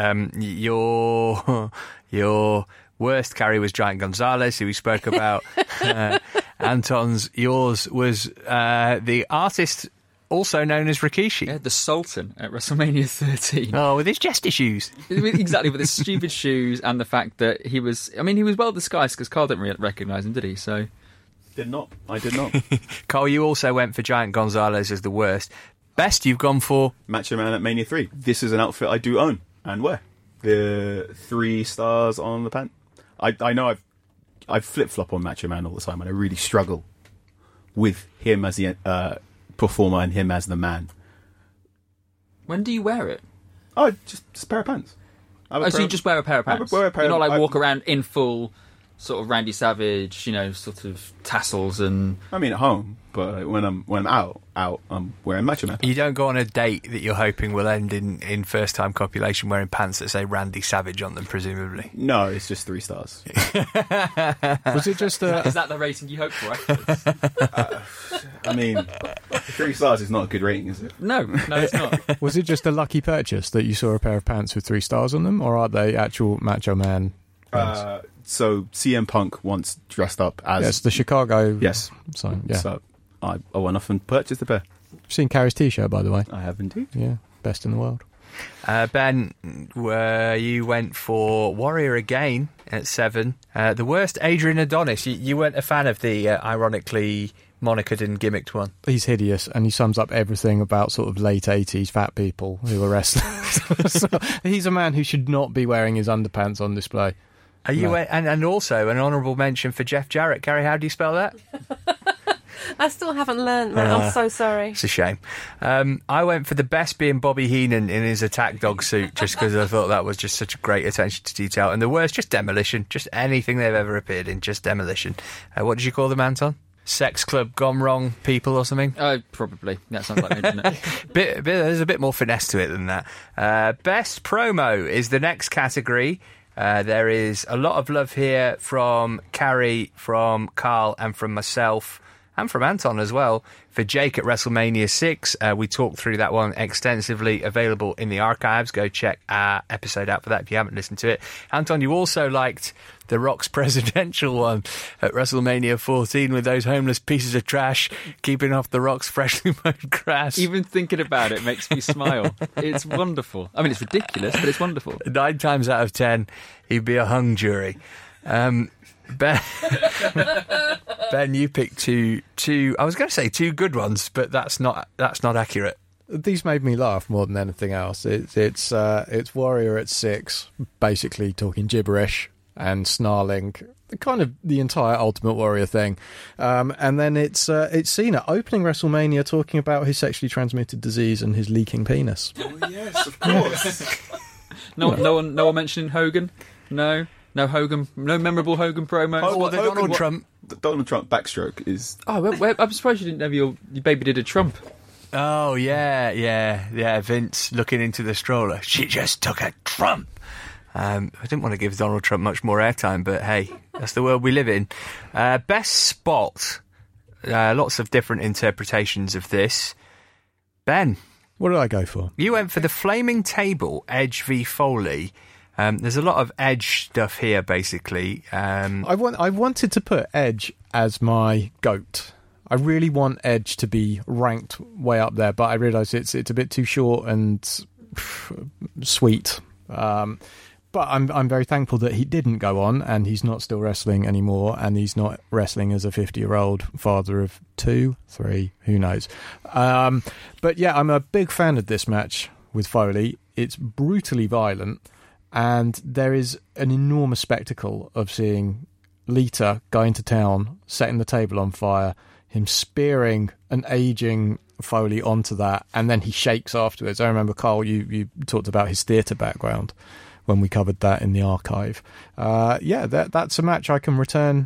Your worst, Carrie, was Giant Gonzalez, who we spoke about. Yours was the artist also known as Rikishi. Yeah, the Sultan at WrestleMania 13. Oh, with his jester shoes. Exactly, with his stupid shoes and the fact that he was well disguised because Carl didn't recognise him, did he? So I did not. Carl, you also went for Giant Gonzalez as the worst. Best, you've gone for Macho Man at Mania 3. This is an outfit I do own and wear. The 3 stars on the pant. I know I flip-flop on Macho Man all the time and I really struggle with him as the performer and him as the man. When do you wear it? Oh, just a pair of pants. So you just wear a pair of pants? You're not walk around in full sort of Randy Savage, sort of tassels and... I mean, at home, but when I'm out, I'm wearing Macho Man. You don't go on a date that you're hoping will end in first-time copulation wearing pants that say Randy Savage on them, presumably. No, it's just 3 stars. Was it just Is that the rating you hope for afterwards? I mean, 3 stars is not a good rating, is it? No, it's not. Was it just a lucky purchase that you saw a pair of pants with 3 stars on them, or are they actual Macho Man pants? So CM Punk once dressed up as... Yes, the Chicago... Yes. Sign, yeah. So I went off and purchased a pair. You've seen Carrie's T-shirt, by the way. I have indeed. Yeah, best in the world. Ben, you went for Warrior again at 7. The worst, Adrian Adonis. You weren't a fan of the ironically monikered and gimmicked one. He's hideous, and he sums up everything about sort of late 80s fat people who are wrestlers. So he's a man who should not be wearing his underpants on display. Are you? And also an honourable mention for Jeff Jarrett. Carrie, how do you spell that? I still haven't learned, man. I'm so sorry. It's a shame. I went for the best being Bobby Heenan in his attack dog suit, just because I thought that was just such a great attention to detail. And the worst, just demolition. Just anything they've ever appeared in, just demolition. What did you call them, Anton? Sex club gone wrong people or something? Probably. That sounds like me, doesn't it? There's a bit more finesse to it than that. Best promo is the next category. There is a lot of love here from Carrie, from Carl, and from myself, and from Anton as well, for Jake at WrestleMania 6. We talked through that one extensively, available in the archives. Go check our episode out for that if you haven't listened to it. Anton, you also liked The Rock's presidential one at WrestleMania 14 with those homeless pieces of trash keeping off The Rock's freshly mowed grass. Even thinking about it makes me smile. It's wonderful. I mean, it's ridiculous, but it's wonderful. 9 times out of 10, he'd be a hung jury. Ben, you picked two. I was going to say 2 good ones, but that's not accurate. These made me laugh more than anything else. It's Warrior at 6, basically talking gibberish and snarling, kind of the entire Ultimate Warrior thing. And then it's Cena opening WrestleMania talking about his sexually transmitted disease and his leaking penis. Oh yes, of course. No one mentioning Hogan. No Hogan, no memorable Hogan promos. The Donald Trump backstroke is... Oh, I'm surprised you didn't have your baby did a Trump. Oh, yeah. Vince looking into the stroller. She just took a Trump. I didn't want to give Donald Trump much more airtime, but hey, that's the world we live in. Best spot. Lots of different interpretations of this. Ben. What did I go for? You went for the Flaming Table, Edge v Foley. There's a lot of Edge stuff here, basically. I wanted to put Edge as my GOAT. I really want Edge to be ranked way up there, but I realise it's a bit too short and sweet. But I'm very thankful that he didn't go on, and he's not still wrestling anymore, and he's not wrestling as a 50-year-old father of 2, 3, who knows. But yeah, I'm a big fan of this match with Foley. It's brutally violent. And there is an enormous spectacle of seeing Lita going to town, setting the table on fire, him spearing an aging Foley onto that, and then he shakes afterwards. I remember, Carl, you talked about his theatre background when we covered that in the archive. That's a match I can return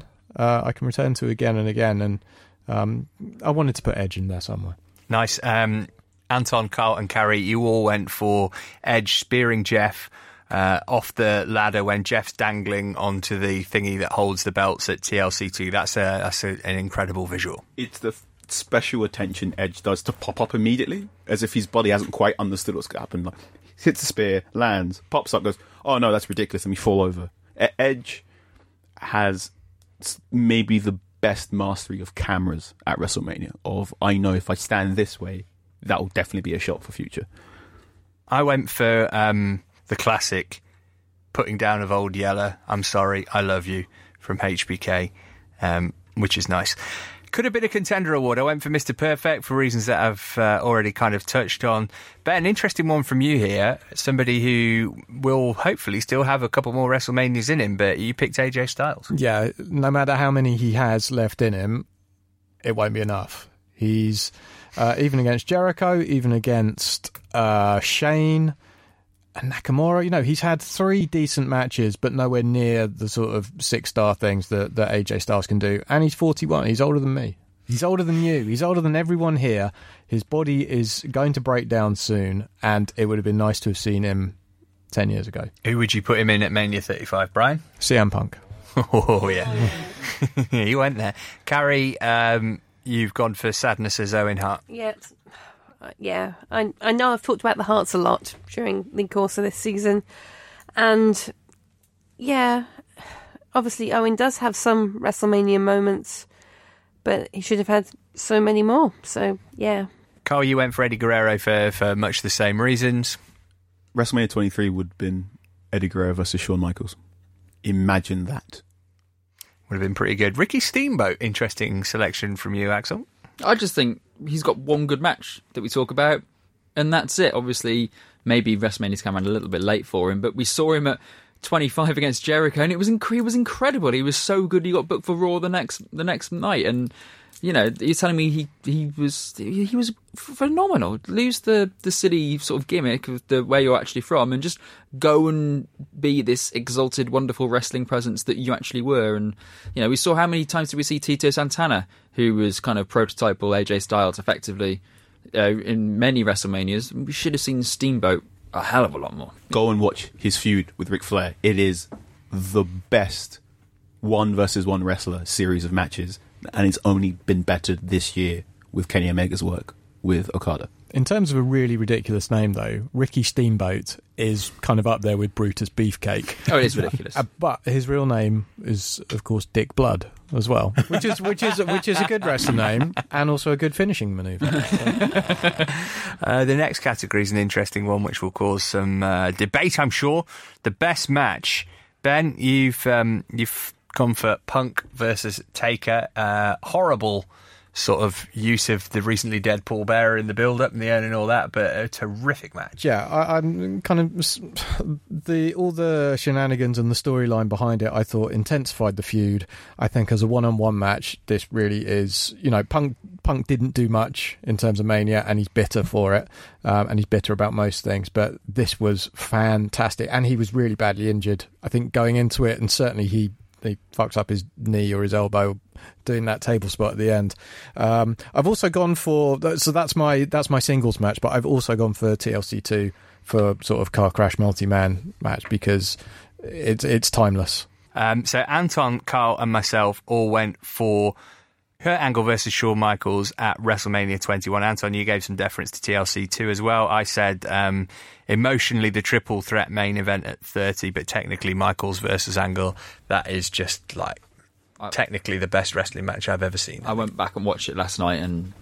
to again and again, and I wanted to put Edge in there somewhere. Nice. Anton, Carl, and Carrie, you all went for Edge spearing Jeff off the ladder when Jeff's dangling onto the thingy that holds the belts at TLC2. That's an incredible visual. It's the special attention Edge does to pop up immediately, as if his body hasn't quite understood what's going to happen. Like, hits a spear, lands, pops up, goes, oh no, that's ridiculous, and we fall over. Edge has maybe the best mastery of cameras at WrestleMania, of I know if I stand this way, that will definitely be a shot for future. I went for the classic putting down of Old Yeller, I'm sorry, I love you, from HBK, which is nice. Could have been a contender award. I went for Mr. Perfect for reasons that I've already kind of touched on. Ben, interesting one from you here. Somebody who will hopefully still have a couple more WrestleManias in him, but you picked AJ Styles. Yeah, no matter how many he has left in him, it won't be enough. He's even against Jericho, even against Shane and Nakamura. He's had 3 decent matches, but nowhere near the sort of 6-star things that AJ Styles can do. And he's 41. He's older than me. He's older than you. He's older than everyone here. His body is going to break down soon, and it would have been nice to have seen him 10 years ago. Who would you put him in at Mania 35, Brian? CM Punk. Oh, yeah. You went there. Carrie, you've gone for Sadness as Owen Hart. Yeah, I know I've talked about the Hearts a lot during the course of this season, and yeah, obviously Owen does have some WrestleMania moments, but he should have had so many more. So yeah. Carl, you went for Eddie Guerrero for much the same reasons. WrestleMania 23 would have been Eddie Guerrero versus Shawn Michaels. Imagine that. Would have been pretty good. Ricky Steamboat, interesting selection from you, Axel. I just think he's got one good match that we talk about, and that's it. Obviously, maybe WrestleMania's come around a little bit late for him, but we saw him at 25 against Jericho, and it was incredible. He was so good. He got booked for Raw the next night, and you know, you're telling me he was phenomenal. Lose the silly sort of gimmick of the where you're actually from, and just go and be this exalted, wonderful wrestling presence that you actually were. And you know, we saw how many times did we see Tito Santana, who was kind of prototypal AJ Styles, effectively in many WrestleManias. We should have seen Steamboat a hell of a lot more. Go and watch his feud with Ric Flair. It is the best 1-versus-1 wrestler series of matches. And it's only been bettered this year with Kenny Omega's work with Okada. In terms of a really ridiculous name, though, Ricky Steamboat is kind of up there with Brutus Beefcake. Oh, it is ridiculous. But his real name is, of course, Dick Blood as well, which is a good wrestling name and also a good finishing manoeuvre. The next category is an interesting one, which will cause some debate, I'm sure. The best match. Ben, you've gone for Punk versus Taker. Horrible sort of use of the recently dead Paul Bearer in the build-up and the end and all that, but a terrific match. Yeah, I'm kind of all the shenanigans and the storyline behind it, I thought intensified the feud. I think as a one-on-one match, this really is, you know, Punk didn't do much in terms of Mania, and he's bitter for it, and he's bitter about most things, but this was fantastic, and he was really badly injured, I think, going into it, and certainly he fucks up his knee or his elbow doing that table spot at the end. I've also gone for, so that's my singles match, but I've also gone for TLC2 for sort of car crash multi-man match because it's timeless. So Anton, Carl and myself all went for Kurt Angle versus Shawn Michaels at WrestleMania 21. Anton, you gave some deference to TLC 2 as well. I said emotionally the triple threat main event at 30, but technically Michaels versus Angle, that is just like technically the best wrestling match I've ever seen. I went back and watched it last night, and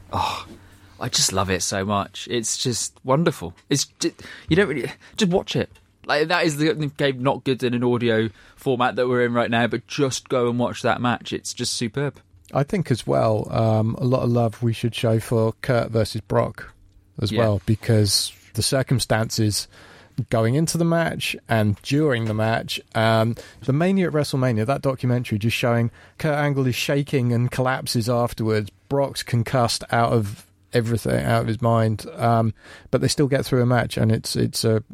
I just love it so much. It's just wonderful. It's just, you don't really just watch it. Like, that is the game, not good in an audio format that we're in right now, but just go and watch that match. It's just superb. I think as well, a lot of love we should show for Kurt versus Brock as well, because the circumstances going into the match and during the match, the Mania at WrestleMania, that documentary just showing Kurt Angle is shaking and collapses afterwards. Brock's concussed out of everything, out of his mind, but they still get through a match, and it's a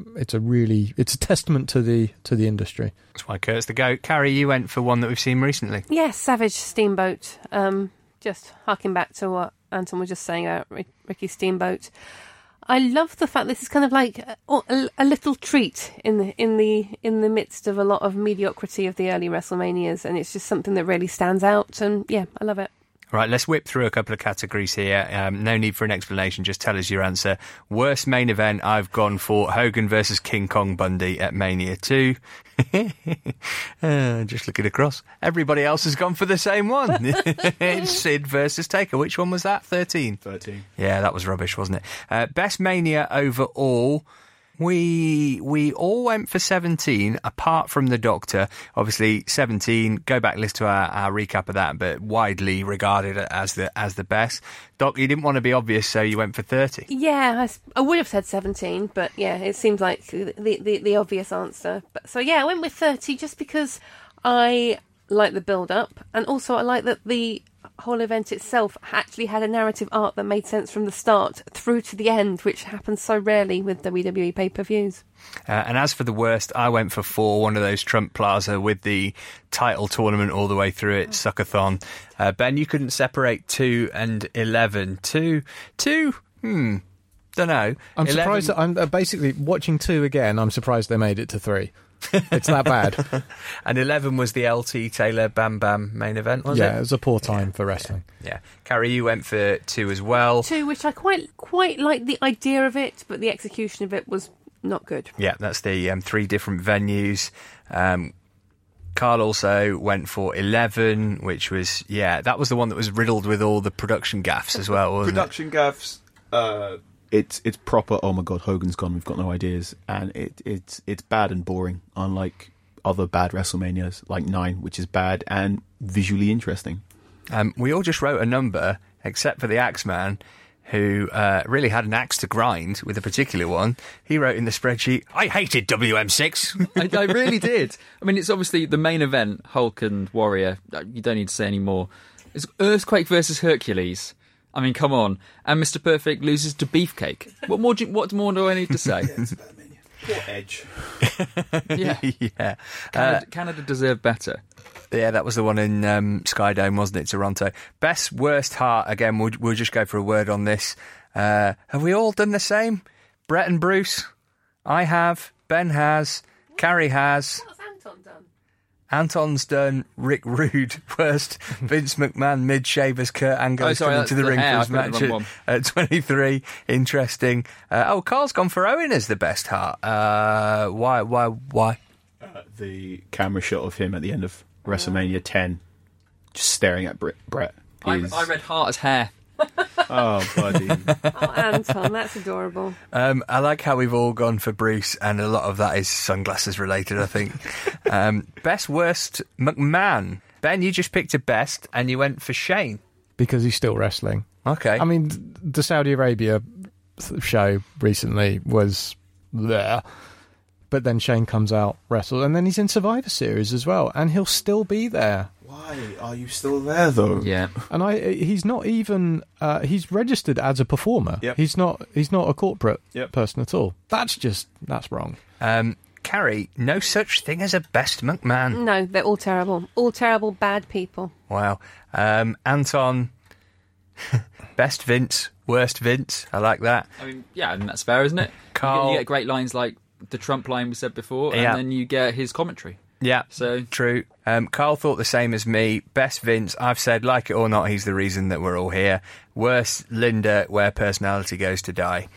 testament to the industry. That's why Kurt's the GOAT. Carrie, you went for one that we've seen recently. Yes, Savage Steamboat. Just harking back to what Anton was just saying about Ricky Steamboat. I love the fact this is kind of like a little treat in the midst of a lot of mediocrity of the early WrestleManias, and it's just something that really stands out. And yeah, I love it. Right, let's whip through a couple of categories here. No need for an explanation, just tell us your answer. Worst main event, I've gone for Hogan versus King Kong Bundy at Mania 2. Just looking across. Everybody else has gone for the same one. It's Sid versus Taker. Which one was that? 13? 13. Yeah, that was rubbish, wasn't it? Best Mania overall. We all went for 17, apart from the Doctor. Obviously, 17. Go back, listen to our recap of that, but widely regarded as the best. Doc, you didn't want to be obvious, so you went for 30. Yeah, I would have said 17, but yeah, it seems like the obvious answer. So yeah, I went with 30 just because I like the build-up, and also I like that the whole event itself actually had a narrative arc that made sense from the start through to the end, which happens so rarely with WWE pay-per-views. And as for the worst, I went for 4, one of those Trump Plaza with the title tournament all the way through it, Suckathon. Ben, you couldn't separate 2 and 11. 2, don't know. I'm surprised that I'm basically watching 2 again. I'm surprised they made it to 3. It's that bad. And 11 was the LT Taylor Bam Bam main event, was it? Yeah, it was a poor time for wrestling. Yeah. Carrie, you went for 2 as well. 2, which I quite like the idea of it, but the execution of it was not good. Yeah, that's the 3 different venues. Carl also went for 11, which was, that was the one that was riddled with all the production gaffes as well, wasn't Production gaffes. It's proper. Oh my god, Hogan's gone. We've got no ideas, and it's bad and boring. Unlike other bad WrestleManias, like 9, which is bad and visually interesting. We all just wrote a number, except for the Axeman, who really had an axe to grind with a particular one. He wrote in the spreadsheet, "I hated WM6." I really did. I mean, it's obviously the main event, Hulk and Warrior. You don't need to say any more. It's Earthquake versus Hercules. I mean, come on. And Mr. Perfect loses to Beefcake. What more do I need to say? It's a bad mania. Poor Edge. Yeah. Canada deserved better. Yeah, that was the one in Skydome, wasn't it, Toronto? Best, worst heart, again, we'll just go for a word on this. Have we all done the same? Brett and Bruce? I have. Ben has. Carrie has. What's Anton done? Anton's done Rick Rude worst, Vince McMahon mid-shavers, Kurt Angle coming to the ring for his match at 23. Interesting. Carl's gone for Owen as the best heart. Why? The camera shot of him at the end of WrestleMania 10, just staring at Brett. I read heart as hair. Oh, buddy. Oh, Anton, that's adorable. I like how we've all gone for Bruce, and a lot of that is sunglasses related, I think. Best, worst, McMahon. Ben, you just picked a best, and you went for Shane. Because he's still wrestling. Okay. I mean, the Saudi Arabia show recently was there, but then Shane comes out, wrestles, and then he's in Survivor Series as well, and he'll still be there. Why are you still there, though? Yeah. And he's not even he's registered as a performer. Yep. He's not a corporate Yep. person at all. That's wrong. Carrie, no such thing as a best McMahon. No, they're all terrible. All terrible, bad people. Wow. Anton, best Vince, worst Vince. I like that. I mean, yeah, and that's fair, isn't it? Carl- You get great lines like the Trump line we said before, and Yeah. then you get his commentary. Yeah, So- true. Carl thought the same as me. Best Vince, I've said, like it or not, he's the reason that we're all here. Worst Linda, where personality goes to die.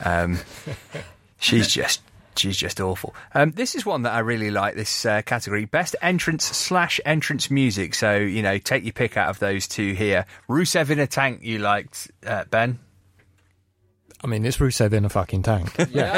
She's just awful. This is one that I really like, this category. Best entrance/entrance music. So, take your pick out of those 2 here. Rusev in a tank you liked, Ben? I mean, it's Rusev in a fucking tank. Yeah.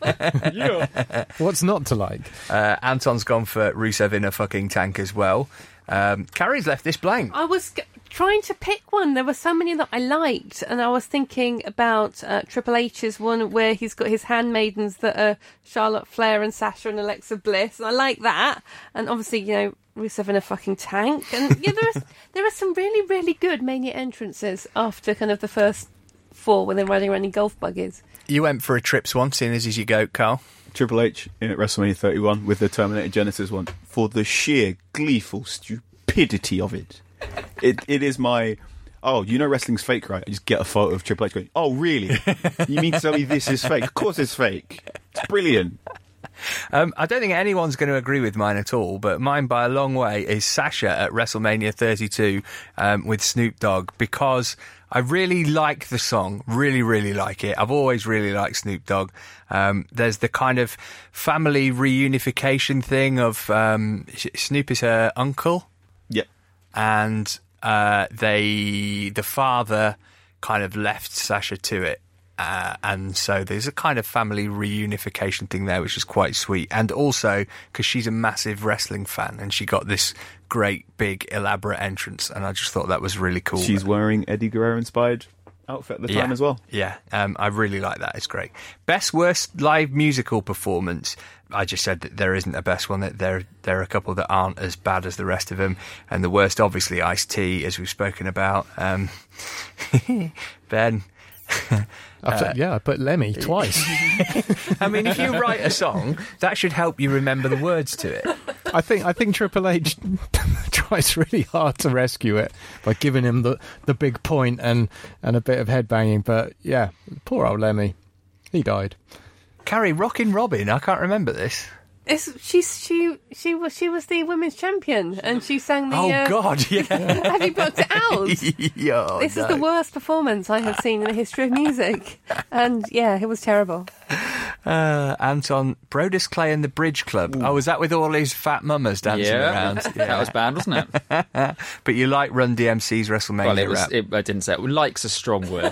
What's not to like? Anton's gone for Rusev in a fucking tank as well. Carrie's left this blank. I was trying to pick one. There were so many that I liked, and I was thinking about Triple H's one where he's got his handmaidens that are Charlotte Flair and Sasha and Alexa Bliss. And I like that. And obviously, Rusev in a fucking tank. And yeah, there are some really, really good Mania entrances after kind of the first 4 when they're riding around in golf buggies. You went for a Trips one, seeing as you go, Carl. Triple H in at WrestleMania 31 with the Terminator Genesis one for the sheer gleeful stupidity of it. It is my... Oh, wrestling's fake, right? I just get a photo of Triple H going, oh, really? You mean to tell me this is fake? Of course it's fake. It's brilliant. I don't think anyone's going to agree with mine at all, but mine by a long way is Sasha at WrestleMania 32 with Snoop Dogg, because I really like the song, really, really like it. I've always really liked Snoop Dogg. There's the kind of family reunification thing of Snoop is her uncle. Yep. And the father kind of left Sasha to it. And so there's a kind of family reunification thing there, which is quite sweet. And also because she's a massive wrestling fan and she got this great, big, elaborate entrance. And I just thought that was really cool. She's wearing Eddie Guerrero-inspired outfit at the time as well. Yeah, I really like that. It's great. Best, worst live musical performance. I just said that there isn't a best one. That there are a couple that aren't as bad as the rest of them. And the worst, obviously, Ice-T, as we've spoken about. Ben... I put Lemmy twice. I mean, if you write a song, that should help you remember the words to it. I think Triple H tries really hard to rescue it by giving him the big point and a bit of headbanging. But yeah, poor old Lemmy, he died. Carrie, Rockin' Robin, I can't remember this. She was the women's champion, and she sang the. Oh God! Yeah. Have you blocked it out? This is the worst performance I have seen in the history of music, and yeah, it was terrible. Anton, Brodus Clay and the Bridge Club. Ooh. Oh, was that with all his fat mamas dancing around? Yeah, that was bad, wasn't it? But you like Run DMC's WrestleMania rap? I didn't say it. Like's a strong word.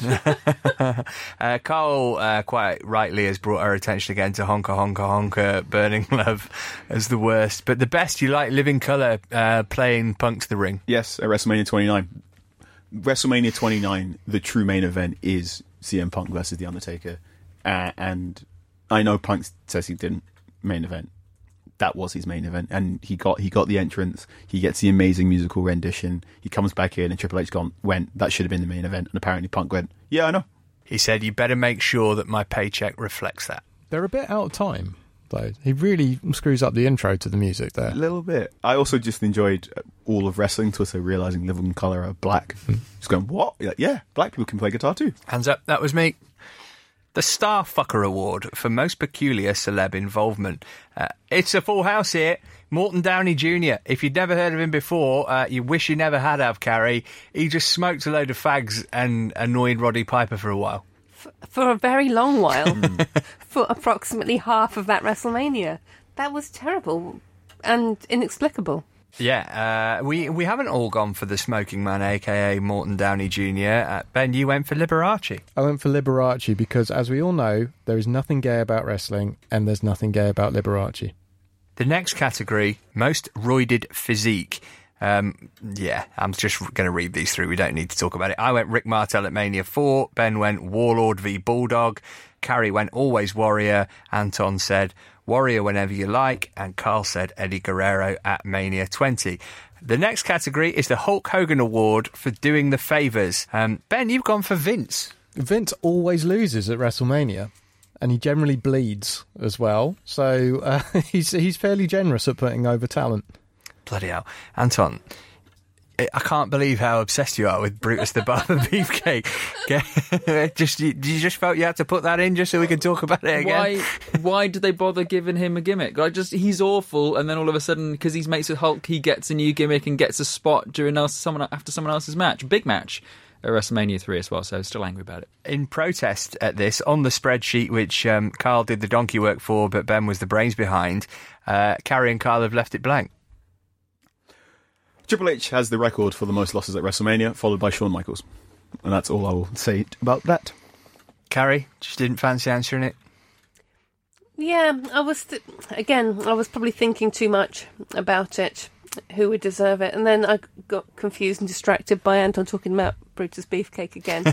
Carl quite rightly has brought our attention again to Honka Honka Honka Burning Love as the worst. But the best, you like Living Colour playing Punk to the ring. Yes, at WrestleMania 29. WrestleMania 29, the true main event is CM Punk versus The Undertaker. And I know Punk says he didn't main event. That was his main event, and he got the entrance. He gets the amazing musical rendition. He comes back in, and Triple H went, that should have been the main event. And apparently Punk went, yeah, I know. He said, you better make sure that my paycheck reflects that. They're a bit out of time, though. He really screws up the intro to the music there. A little bit. I also just enjoyed all of wrestling, Twitter realising Living Colour are black. Just going, what? Like, yeah, black people can play guitar too. Hands up, that was me. The Starfucker Award for Most Peculiar Celeb Involvement. It's a full house here. Morton Downey Jr. If you'd never heard of him before, you wish you never had have, Carrie. He just smoked a load of fags and annoyed Roddy Piper for a while. For a very long while. For approximately half of that WrestleMania. That was terrible and inexplicable. Yeah, we haven't all gone for the smoking man, a.k.a. Morton Downey Jr. Ben, you went for Liberace. I went for Liberace because, as we all know, there is nothing gay about wrestling and there's nothing gay about Liberace. The next category, most roided physique. I'm just going to read these through. We don't need to talk about it. I went Rick Martel at Mania 4. Ben went Warlord v Bulldog. Carrie went Always Warrior. Anton said Warrior whenever you like, and Carl said Eddie Guerrero at Mania 20. The next category is the Hulk Hogan Award for doing the favours. Ben, you've gone for Vince. Vince always loses at WrestleMania, and he generally bleeds as well, so he's fairly generous at putting over talent. Bloody hell. Anton, I can't believe how obsessed you are with Brutus the Barber Beefcake. You just felt you had to put that in just so we can talk about it again? Why did they bother giving him a gimmick? He's awful, and then all of a sudden, because he's mates with Hulk, he gets a new gimmick and gets a spot after someone else's match. Big match at WrestleMania 3 as well, so I'm still angry about it. In protest at this, on the spreadsheet, which Carl did the donkey work for, but Ben was the brains behind, Carrie and Carl have left it blank. Triple H has the record for the most losses at WrestleMania, followed by Shawn Michaels. And that's all I will say about that. Carrie, just didn't fancy answering it? Yeah, I was probably thinking too much about it, who would deserve it. And then I got confused and distracted by Anton talking about Brutus Beefcake again.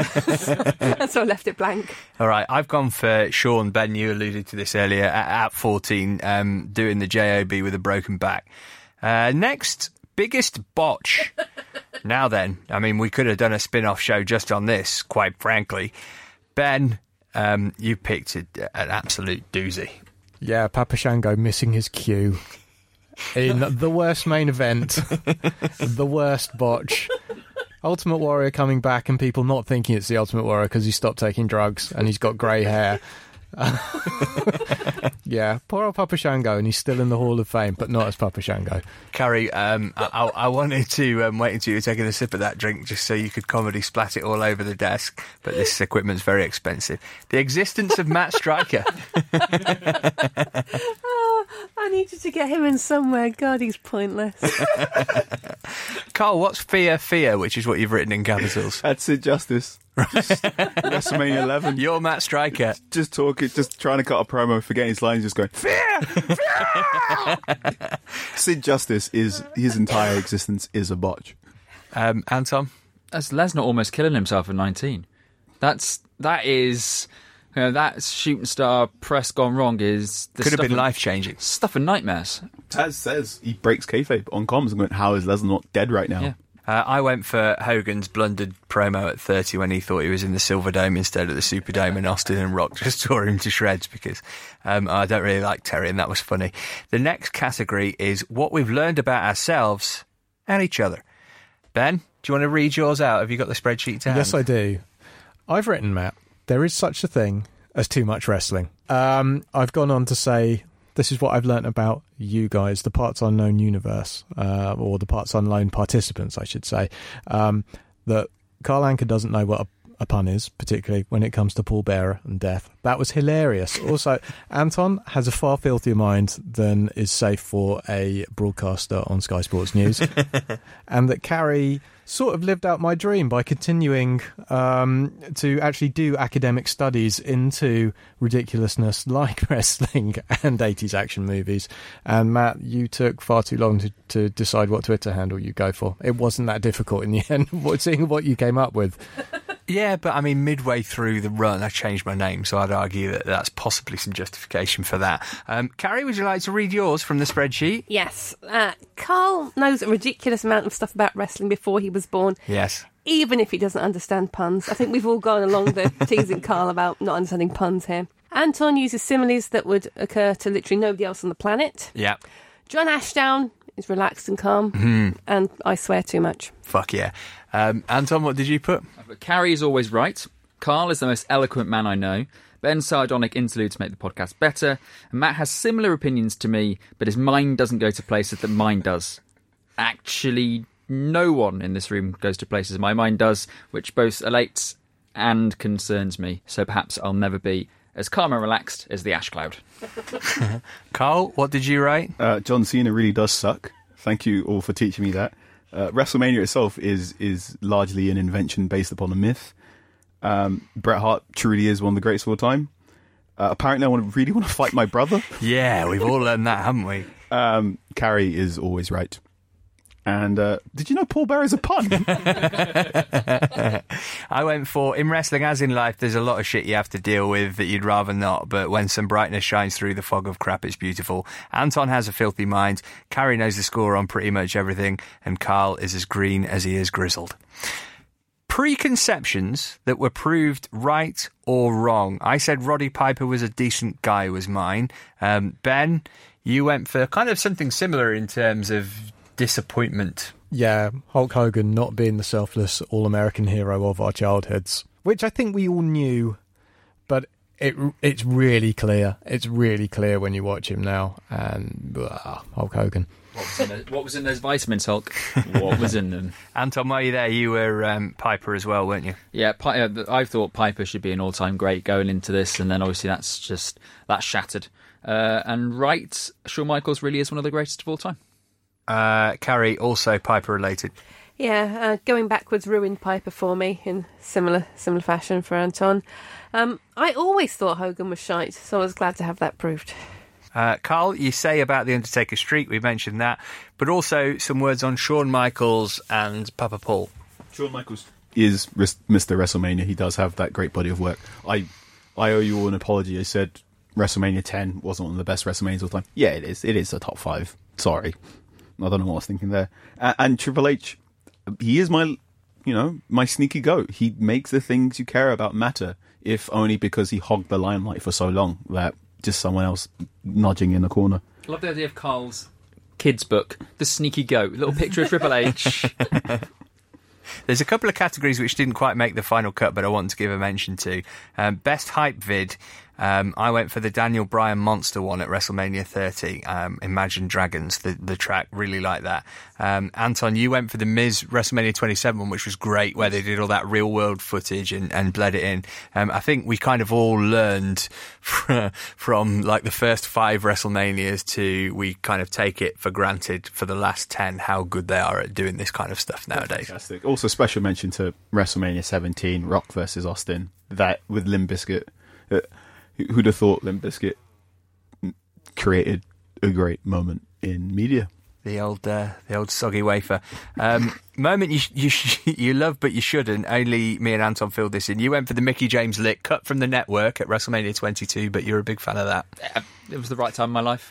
And so I left it blank. All right, I've gone for Shawn. Ben, you alluded to this earlier, at 14, doing the JOB with a broken back. Next, biggest botch. Now then, I mean, we could have done a spin-off show just on this, quite frankly. Ben, you picked an absolute doozy. Yeah, Papa Shango missing his cue in the worst main event, the worst botch. Ultimate Warrior coming back and people not thinking it's the Ultimate Warrior because he stopped taking drugs and he's got grey hair. Yeah, poor old Papa Shango, and he's still in the Hall of Fame, but not as Papa Shango. Carrie, I wanted to wait until you were taking a sip of that drink just so you could comedy splat it all over the desk, but this equipment's very expensive. The existence of Matt Striker. I needed to get him in somewhere. God, he's pointless. Carl, what's Fear, which is what you've written in capitals? That's it, Justice. WrestleMania 11. You're Matt Striker. Just talking, just trying to cut a promo, forgetting his lines, just going, Fear! Sid Justice his entire existence is a botch. Anton? That's Lesnar almost killing himself at 19. That is... that shooting star press gone wrong is... Could have been life-changing. Stuff of nightmares. Taz says he breaks kayfabe on comms and going, how is Lesnar not dead right now? Yeah. I went for Hogan's blundered promo at 30 when he thought he was in the Silver Dome instead of the Superdome, and Austin and Rock just tore him to shreds because I don't really like Terry, and that was funny. The next category is what we've learned about ourselves and each other. Ben, do you want to read yours out? Have you got the spreadsheet to hand? Yes, I do. I've written, Matt, there is such a thing as too much wrestling. I've gone on to say this is what I've learnt about you guys, the Parts Unknown universe, or the Parts Unknown participants, I should say, that Carl Anka doesn't know what a pun is, particularly when it comes to Paul Bearer and death. That was hilarious. Also, Anton has a far filthier mind than is safe for a broadcaster on Sky Sports News. And that Carrie sort of lived out my dream by continuing to actually do academic studies into ridiculousness like wrestling and 80s action movies. And Matt, you took far too long to decide what Twitter handle you go for. It wasn't that difficult in the end, seeing what you came up with. Yeah, but I mean, midway through the run, I changed my name, so I'd argue that that's possibly some justification for that. Carrie, would you like to read yours from the spreadsheet? Yes. Carl knows a ridiculous amount of stuff about wrestling before he was born. Yes. Even if he doesn't understand puns. I think we've all gone along the teasing Carl about not understanding puns here. Anton uses similes that would occur to literally nobody else on the planet. Yeah. John Ashdown is relaxed and calm, and I swear too much. Fuck yeah. Anton, what did you put? Carrie is always right. Carl is the most eloquent man I know. Ben's sardonic interludes make the podcast better. And Matt has similar opinions to me, but his mind doesn't go to places that mine does. Actually, no one in this room goes to places my mind does, which both elates and concerns me. So perhaps I'll never be as calm and relaxed as the ash cloud. Carl, what did you write? John Cena really does suck. Thank you all for teaching me that. WrestleMania itself is largely an invention based upon a myth. Bret Hart truly is one of the greatest of all time. Apparently I really want to fight my brother. Yeah, we've all learned that, haven't we? Carrie is always right. And did you know Paul Bearer is a pun? I went for, in wrestling as in life, there's a lot of shit you have to deal with that you'd rather not, but when some brightness shines through the fog of crap, it's beautiful. Anton has a filthy mind, Carrie knows the score on pretty much everything, and Carl is as green as he is grizzled. Preconceptions that were proved right or wrong. I said Roddy Piper was a decent guy was mine. Ben, you went for kind of something similar in terms of disappointment. Yeah, Hulk Hogan not being the selfless all-American hero of our childhoods, which I think we all knew, but it's really clear. It's really clear when you watch him now. And Hulk Hogan. What was in those vitamins, Hulk? What was in them? Anton, while you're there, you were Piper as well, weren't you? Yeah, I thought Piper should be an all-time great going into this, and then obviously that's shattered. And right, Shawn Michaels really is one of the greatest of all time. Carrie, also Piper related. Yeah, going backwards ruined Piper for me in similar fashion for Anton. I always thought Hogan was shite, so I was glad to have that proved. Carl, you say about the Undertaker streak, we mentioned that, but also some words on Shawn Michaels and Papa Paul. Shawn Michaels is Mr. WrestleMania. He does have that great body of work. I owe you all an apology. I said WrestleMania 10 wasn't one of the best WrestleManias of all time. Yeah, it is. It is a top 5. Sorry. I don't know what I was thinking there. And Triple H, he is my sneaky goat. He makes the things you care about matter, if only because he hogged the limelight for so long that just someone else nudging in the corner. I love the idea of Carl's kids' book, The Sneaky Goat. Little picture of Triple H. There's a couple of categories which didn't quite make the final cut, but I want to give a mention to. Best hype vid. I went for the Daniel Bryan monster one at WrestleMania 30. Imagine Dragons, the track, really like that. Anton, you went for the Miz WrestleMania 27 one, which was great, where they did all that real world footage and bled it in. I think we kind of all learned from like the first 5 WrestleManias to we kind of take it for granted for the last 10 how good they are at doing this kind of stuff nowadays. Fantastic. Also, special mention to WrestleMania 17, Rock versus Austin, that with Limp Bizkit. Who'd have thought Limp Bizkit created a great moment in media? The old soggy wafer. Moment you love but you shouldn't. Only me and Anton filled this in. You went for the Mickey James lick, cut from the network at WrestleMania 22, but you're a big fan of that. It was the right time in my life.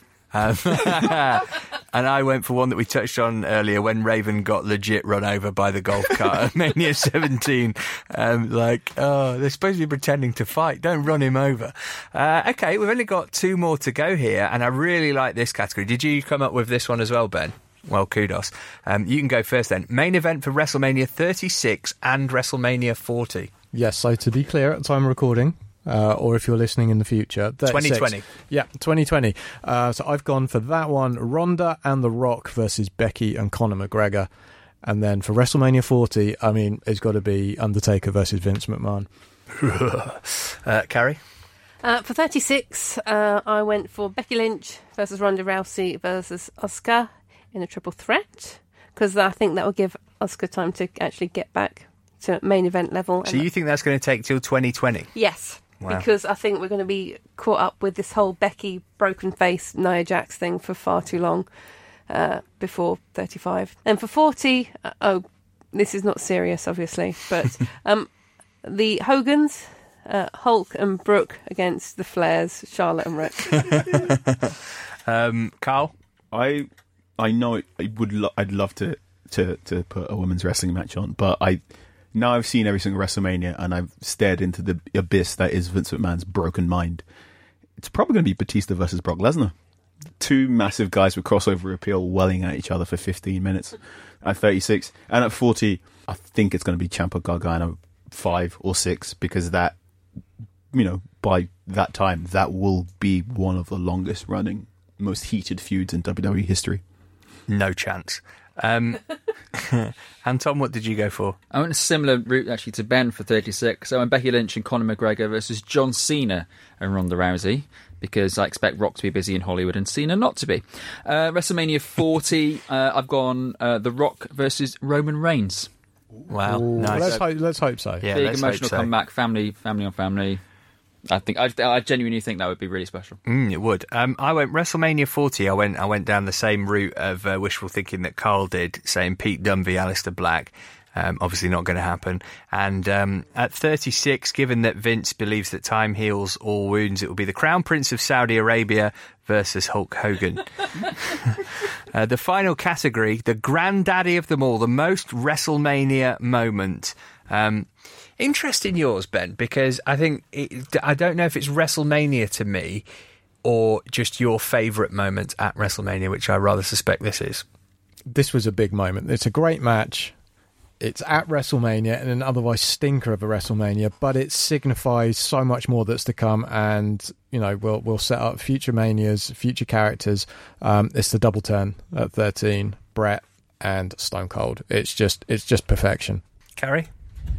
And I went for one that we touched on earlier when Raven got legit run over by the golf cart at Mania 17. They're supposed to be pretending to fight. Don't run him over. Okay, we've only got 2 more to go here, and I really like this category. Did you come up with this one as well, Ben? Well, kudos. You can go first then. Main event for WrestleMania 36 and WrestleMania 40. Yes, so to be clear, at the time of recording, or if you're listening in the future, 2020. Yeah, 2020. So I've gone for that one, Ronda and The Rock versus Becky and Conor McGregor. And then for WrestleMania 40, I mean, it's got to be Undertaker versus Vince McMahon. Carrie? For 36, I went for Becky Lynch versus Ronda Rousey versus Asuka in a triple threat, because I think that will give Asuka time to actually get back to main event level. So you think that's going to take till 2020? Yes, wow. Because I think we're going to be caught up with this whole Becky broken face Nia Jax thing for far too long before 35. And for 40, this is not serious, obviously, but the Hogans, Hulk and Brooke against the Flairs, Charlotte and Rick. Carl? I know I'd love to put a women's wrestling match on, but now I've seen every single WrestleMania and I've stared into the abyss that is Vince McMahon's broken mind. It's probably going to be Batista versus Brock Lesnar. Two massive guys with crossover appeal welling at each other for 15 minutes at 36. And at 40, I think it's going to be Ciampa Gargano 5 or 6, because that, by that time, that will be one of the longest running, most heated feuds in WWE history. No chance. And Tom, what did you go for? I went a similar route actually to Ben for 36. I went Becky Lynch and Conor McGregor versus John Cena and Ronda Rousey, because I expect Rock to be busy in Hollywood and Cena not to be. WrestleMania 40, I've gone The Rock versus Roman Reigns. Wow, Ooh, nice. Let's hope so. Yeah, big let's emotional hope so. comeback, family on family. I genuinely think that would be really special. It would. I went WrestleMania 40. I went down the same route of wishful thinking that Carl did, saying Pete Dunne v Aleister Black. Obviously not going to happen. And at 36, given that Vince believes that time heals all wounds, it will be the Crown Prince of Saudi Arabia versus Hulk Hogan. The final category, the granddaddy of them all, the most WrestleMania moment. Interest in yours, Ben, because I think I don't know if it's WrestleMania to me or just your favourite moment at WrestleMania, which I rather suspect this is. This was a big moment. It's a great match. It's at WrestleMania and an otherwise stinker of a WrestleMania, but it signifies so much more that's to come, and we'll set up future Manias, future characters. It's the double turn at 13, Bret and Stone Cold. It's just perfection. Carrie?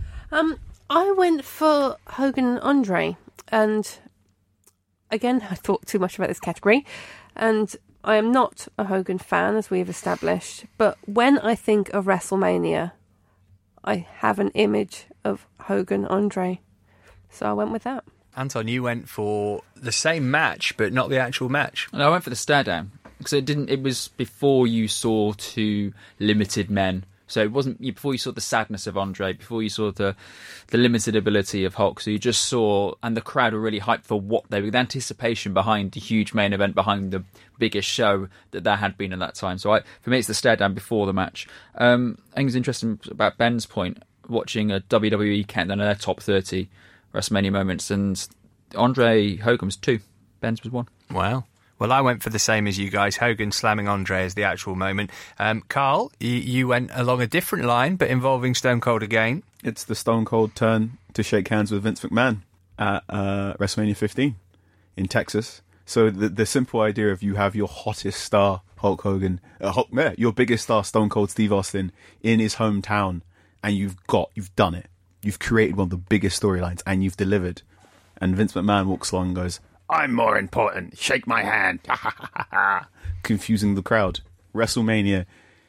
I went for Hogan and Andre, and again, I thought too much about this category, and I am not a Hogan fan, as we've established, but when I think of WrestleMania, I have an image of Hogan Andre, so I went with that. Anton, you went for the same match, but not the actual match. And I went for the stare down, because it was before you saw two limited men. So it wasn't before you saw the sadness of Andre, before you saw the limited ability of Hulk. So you just saw, and the crowd were really hyped for what they were, the anticipation behind the huge main event, behind the biggest show that there had been at that time. So for me, it's the stare down before the match. I think it's interesting about Ben's point, watching a WWE countdown of their top 30 WrestleMania moments, and Andre Hogan was 2, Ben's was 1. Wow. Well, I went for the same as you guys. Hogan slamming Andre as the actual moment. Carl, you went along a different line, but involving Stone Cold again. It's the Stone Cold turn to shake hands with Vince McMahon at WrestleMania 15 in Texas. So the simple idea of you have your hottest star, Hulk Hogan, your biggest star, Stone Cold Steve Austin, in his hometown, and you've done it. You've created one of the biggest storylines, and you've delivered. And Vince McMahon walks along and goes, "I'm more important. Shake my hand." Confusing the crowd. WrestleMania.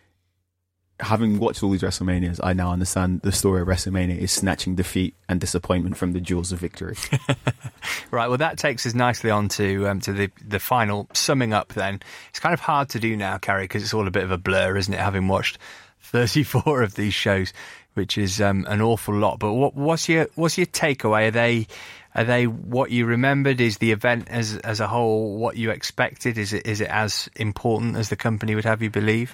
Having watched all these WrestleManias, I now understand the story of WrestleMania is snatching defeat and disappointment from the jewels of victory. Right, well, that takes us nicely on to the final summing up then. It's kind of hard to do now, Carrie, because it's all a bit of a blur, isn't it, having watched 34 of these shows, which is an awful lot. But what's your takeaway? Are they what you remembered? Is the event as a whole what you expected? Is it as important as the company would have you believe?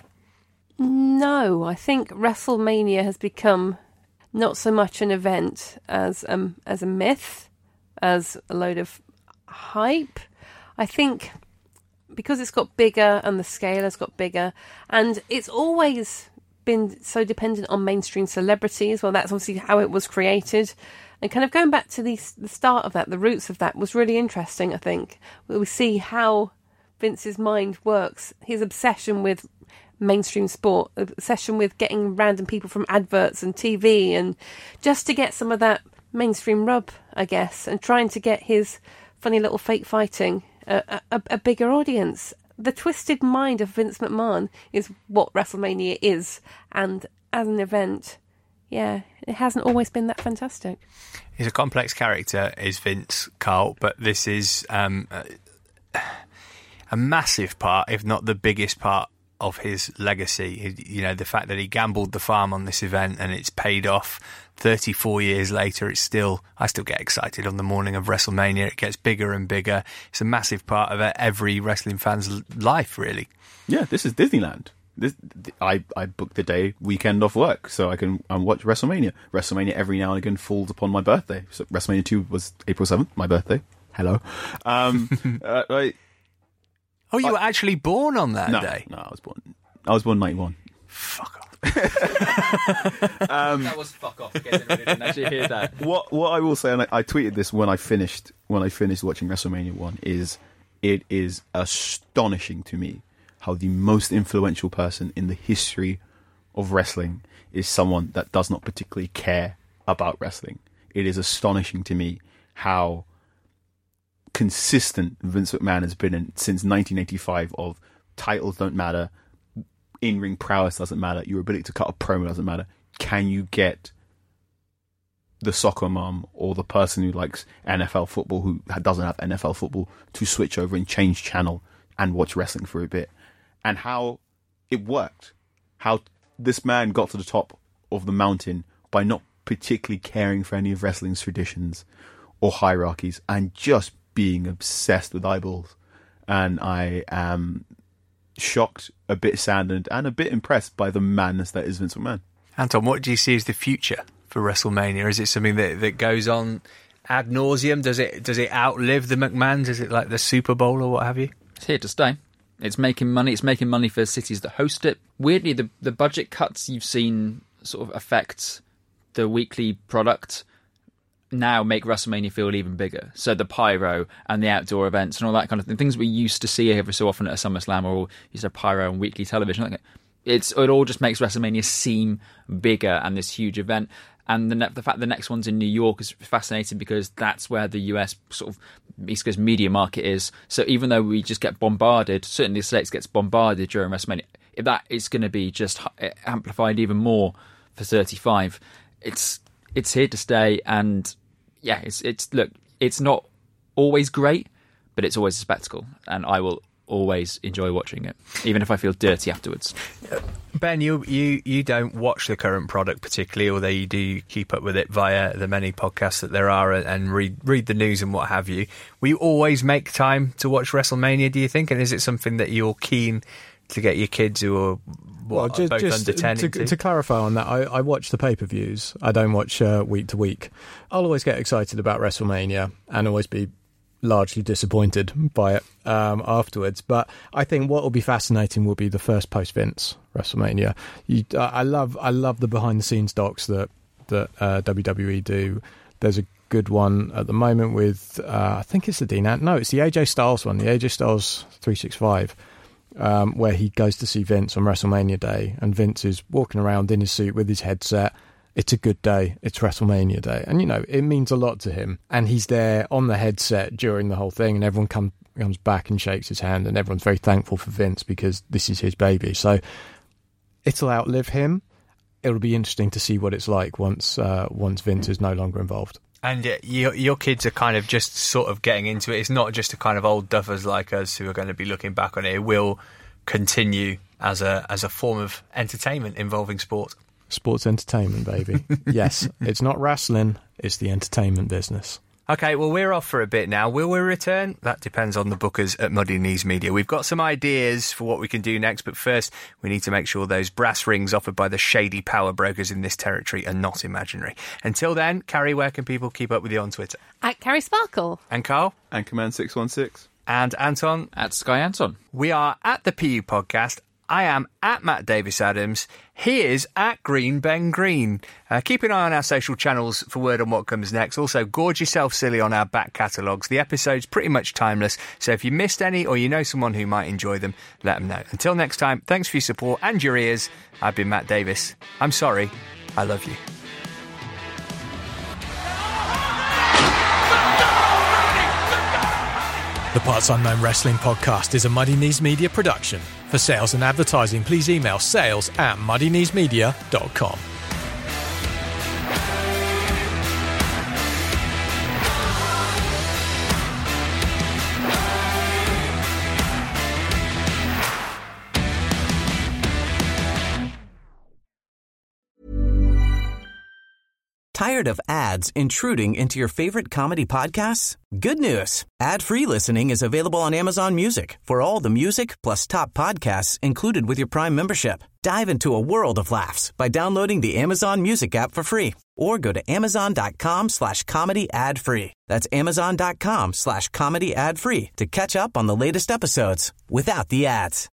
No, I think WrestleMania has become not so much an event as a myth, as a load of hype. I think because it's got bigger and the scale has got bigger, and it's always been so dependent on mainstream celebrities. Well, that's obviously how it was created. And kind of going back to the start of that, the roots of that was really interesting, I think. We see how Vince's mind works, his obsession with mainstream sport, obsession with getting random people from adverts and TV, and just to get some of that mainstream rub, I guess, and trying to get his funny little fake fighting a bigger audience. The twisted mind of Vince McMahon is what WrestleMania is, and as an event, yeah, it hasn't always been that fantastic. He's a complex character, is Vince, Carl, but this is a massive part, if not the biggest part, of his legacy. You know, the fact that he gambled the farm on this event and it's paid off 34 years later. I still get excited on the morning of WrestleMania. It gets bigger and bigger. It's a massive part of every wrestling fan's life, really. Yeah, this is Disneyland. I booked the day weekend off work so I can watch WrestleMania. WrestleMania every now and again falls upon my birthday. So WrestleMania 2 was April 7th, my birthday. Hello. Oh, you were actually born on that day? No, I was born 91. Fuck off. That was fuck off. I didn't actually hear that. What I will say, and I tweeted this when I finished watching WrestleMania 1, is it is astonishing to me how the most influential person in the history of wrestling is someone that does not particularly care about wrestling. It is astonishing to me how consistent Vince McMahon has been since 1985 of titles don't matter, in-ring prowess doesn't matter, your ability to cut a promo doesn't matter. Can you get the soccer mom or the person who likes NFL football, who doesn't have NFL football, to switch over and change channel and watch wrestling for a bit? And how it worked. How this man got to the top of the mountain by not particularly caring for any of wrestling's traditions or hierarchies and just being obsessed with eyeballs. And I am shocked, a bit saddened, and a bit impressed by the madness that is Vince McMahon. Anton, what do you see as the future for WrestleMania? Is it something that goes on ad nauseum? Does it outlive the McMahons? Is it like the Super Bowl or what have you? It's here to stay. It's making money. It's making money for cities that host it. Weirdly, the budget cuts you've seen sort of affect the weekly product now make WrestleMania feel even bigger. So the pyro and the outdoor events and all that kind of thing, things we used to see every so often at a SummerSlam, or used to have pyro on weekly television. It all just makes WrestleMania seem bigger and this huge event. And the fact the next one's in New York is fascinating because that's where the US sort of East Coast media market is. So even though we just get bombarded, certainly the States gets bombarded during WrestleMania, that is going to be just amplified even more for 35. It's here to stay, and yeah, it's not always great, but it's always a spectacle, and I will always enjoy watching it, even if I feel dirty afterwards. Ben, you don't watch the current product particularly, although you do keep up with it via the many podcasts that there are and read the news and what have you. Will you always make time to watch WrestleMania, do you think? And is it something that you're keen to get your kids who are both under 10 to clarify on that, I watch the pay-per-views. I don't watch week to week. I'll always get excited about WrestleMania and always be largely disappointed by it afterwards. But I think what will be fascinating will be the first post-Vince WrestleMania. I love the behind-the-scenes docs that WWE do. There's a good one at the moment with I think it's the it's the AJ Styles one, the AJ Styles 365. Where he goes to see Vince on WrestleMania Day, and Vince is walking around in his suit with his headset. It's a good day. It's WrestleMania Day. And, it means a lot to him. And he's there on the headset during the whole thing, and everyone comes back and shakes his hand, and everyone's very thankful for Vince because this is his baby. So it'll outlive him. It'll be interesting to see what it's like once Vince is no longer involved. And your kids are kind of just sort of getting into it. It's not just a kind of old duffers like us who are going to be looking back on it. It will continue as a form of entertainment involving sport. Sports entertainment, baby. Yes, it's not wrestling, it's the entertainment business. Okay, well, we're off for a bit now. Will we return? That depends on the bookers at Muddy Knees Media. We've got some ideas for what we can do next, but first we need to make sure those brass rings offered by the shady power brokers in this territory are not imaginary. Until then, Carrie, where can people keep up with you on Twitter? At Carrie Sparkle. And Carl? And Command 616. And Anton? At Sky Anton. We are at the PU Podcast I am at Matt Davis Adams. He is at Green Ben Green. Keep an eye on our social channels for word on what comes next. Also, gorge yourself silly on our back catalogues. The episode's pretty much timeless, so if you missed any or you know someone who might enjoy them, let them know. Until next time, thanks for your support and your ears. I've been Matt Davis. I'm sorry. I love you. The Parts Unknown Wrestling Podcast is a Muddy Knees Media production. For sales and advertising, please email sales@muddykneesmedia.com. Tired of ads intruding into your favorite comedy podcasts? Good news. Ad-free listening is available on Amazon Music for all the music plus top podcasts included with your Prime membership. Dive into a world of laughs by downloading the Amazon Music app for free or go to amazon.com/comedy ad-free. That's amazon.com/comedy ad-free to catch up on the latest episodes without the ads.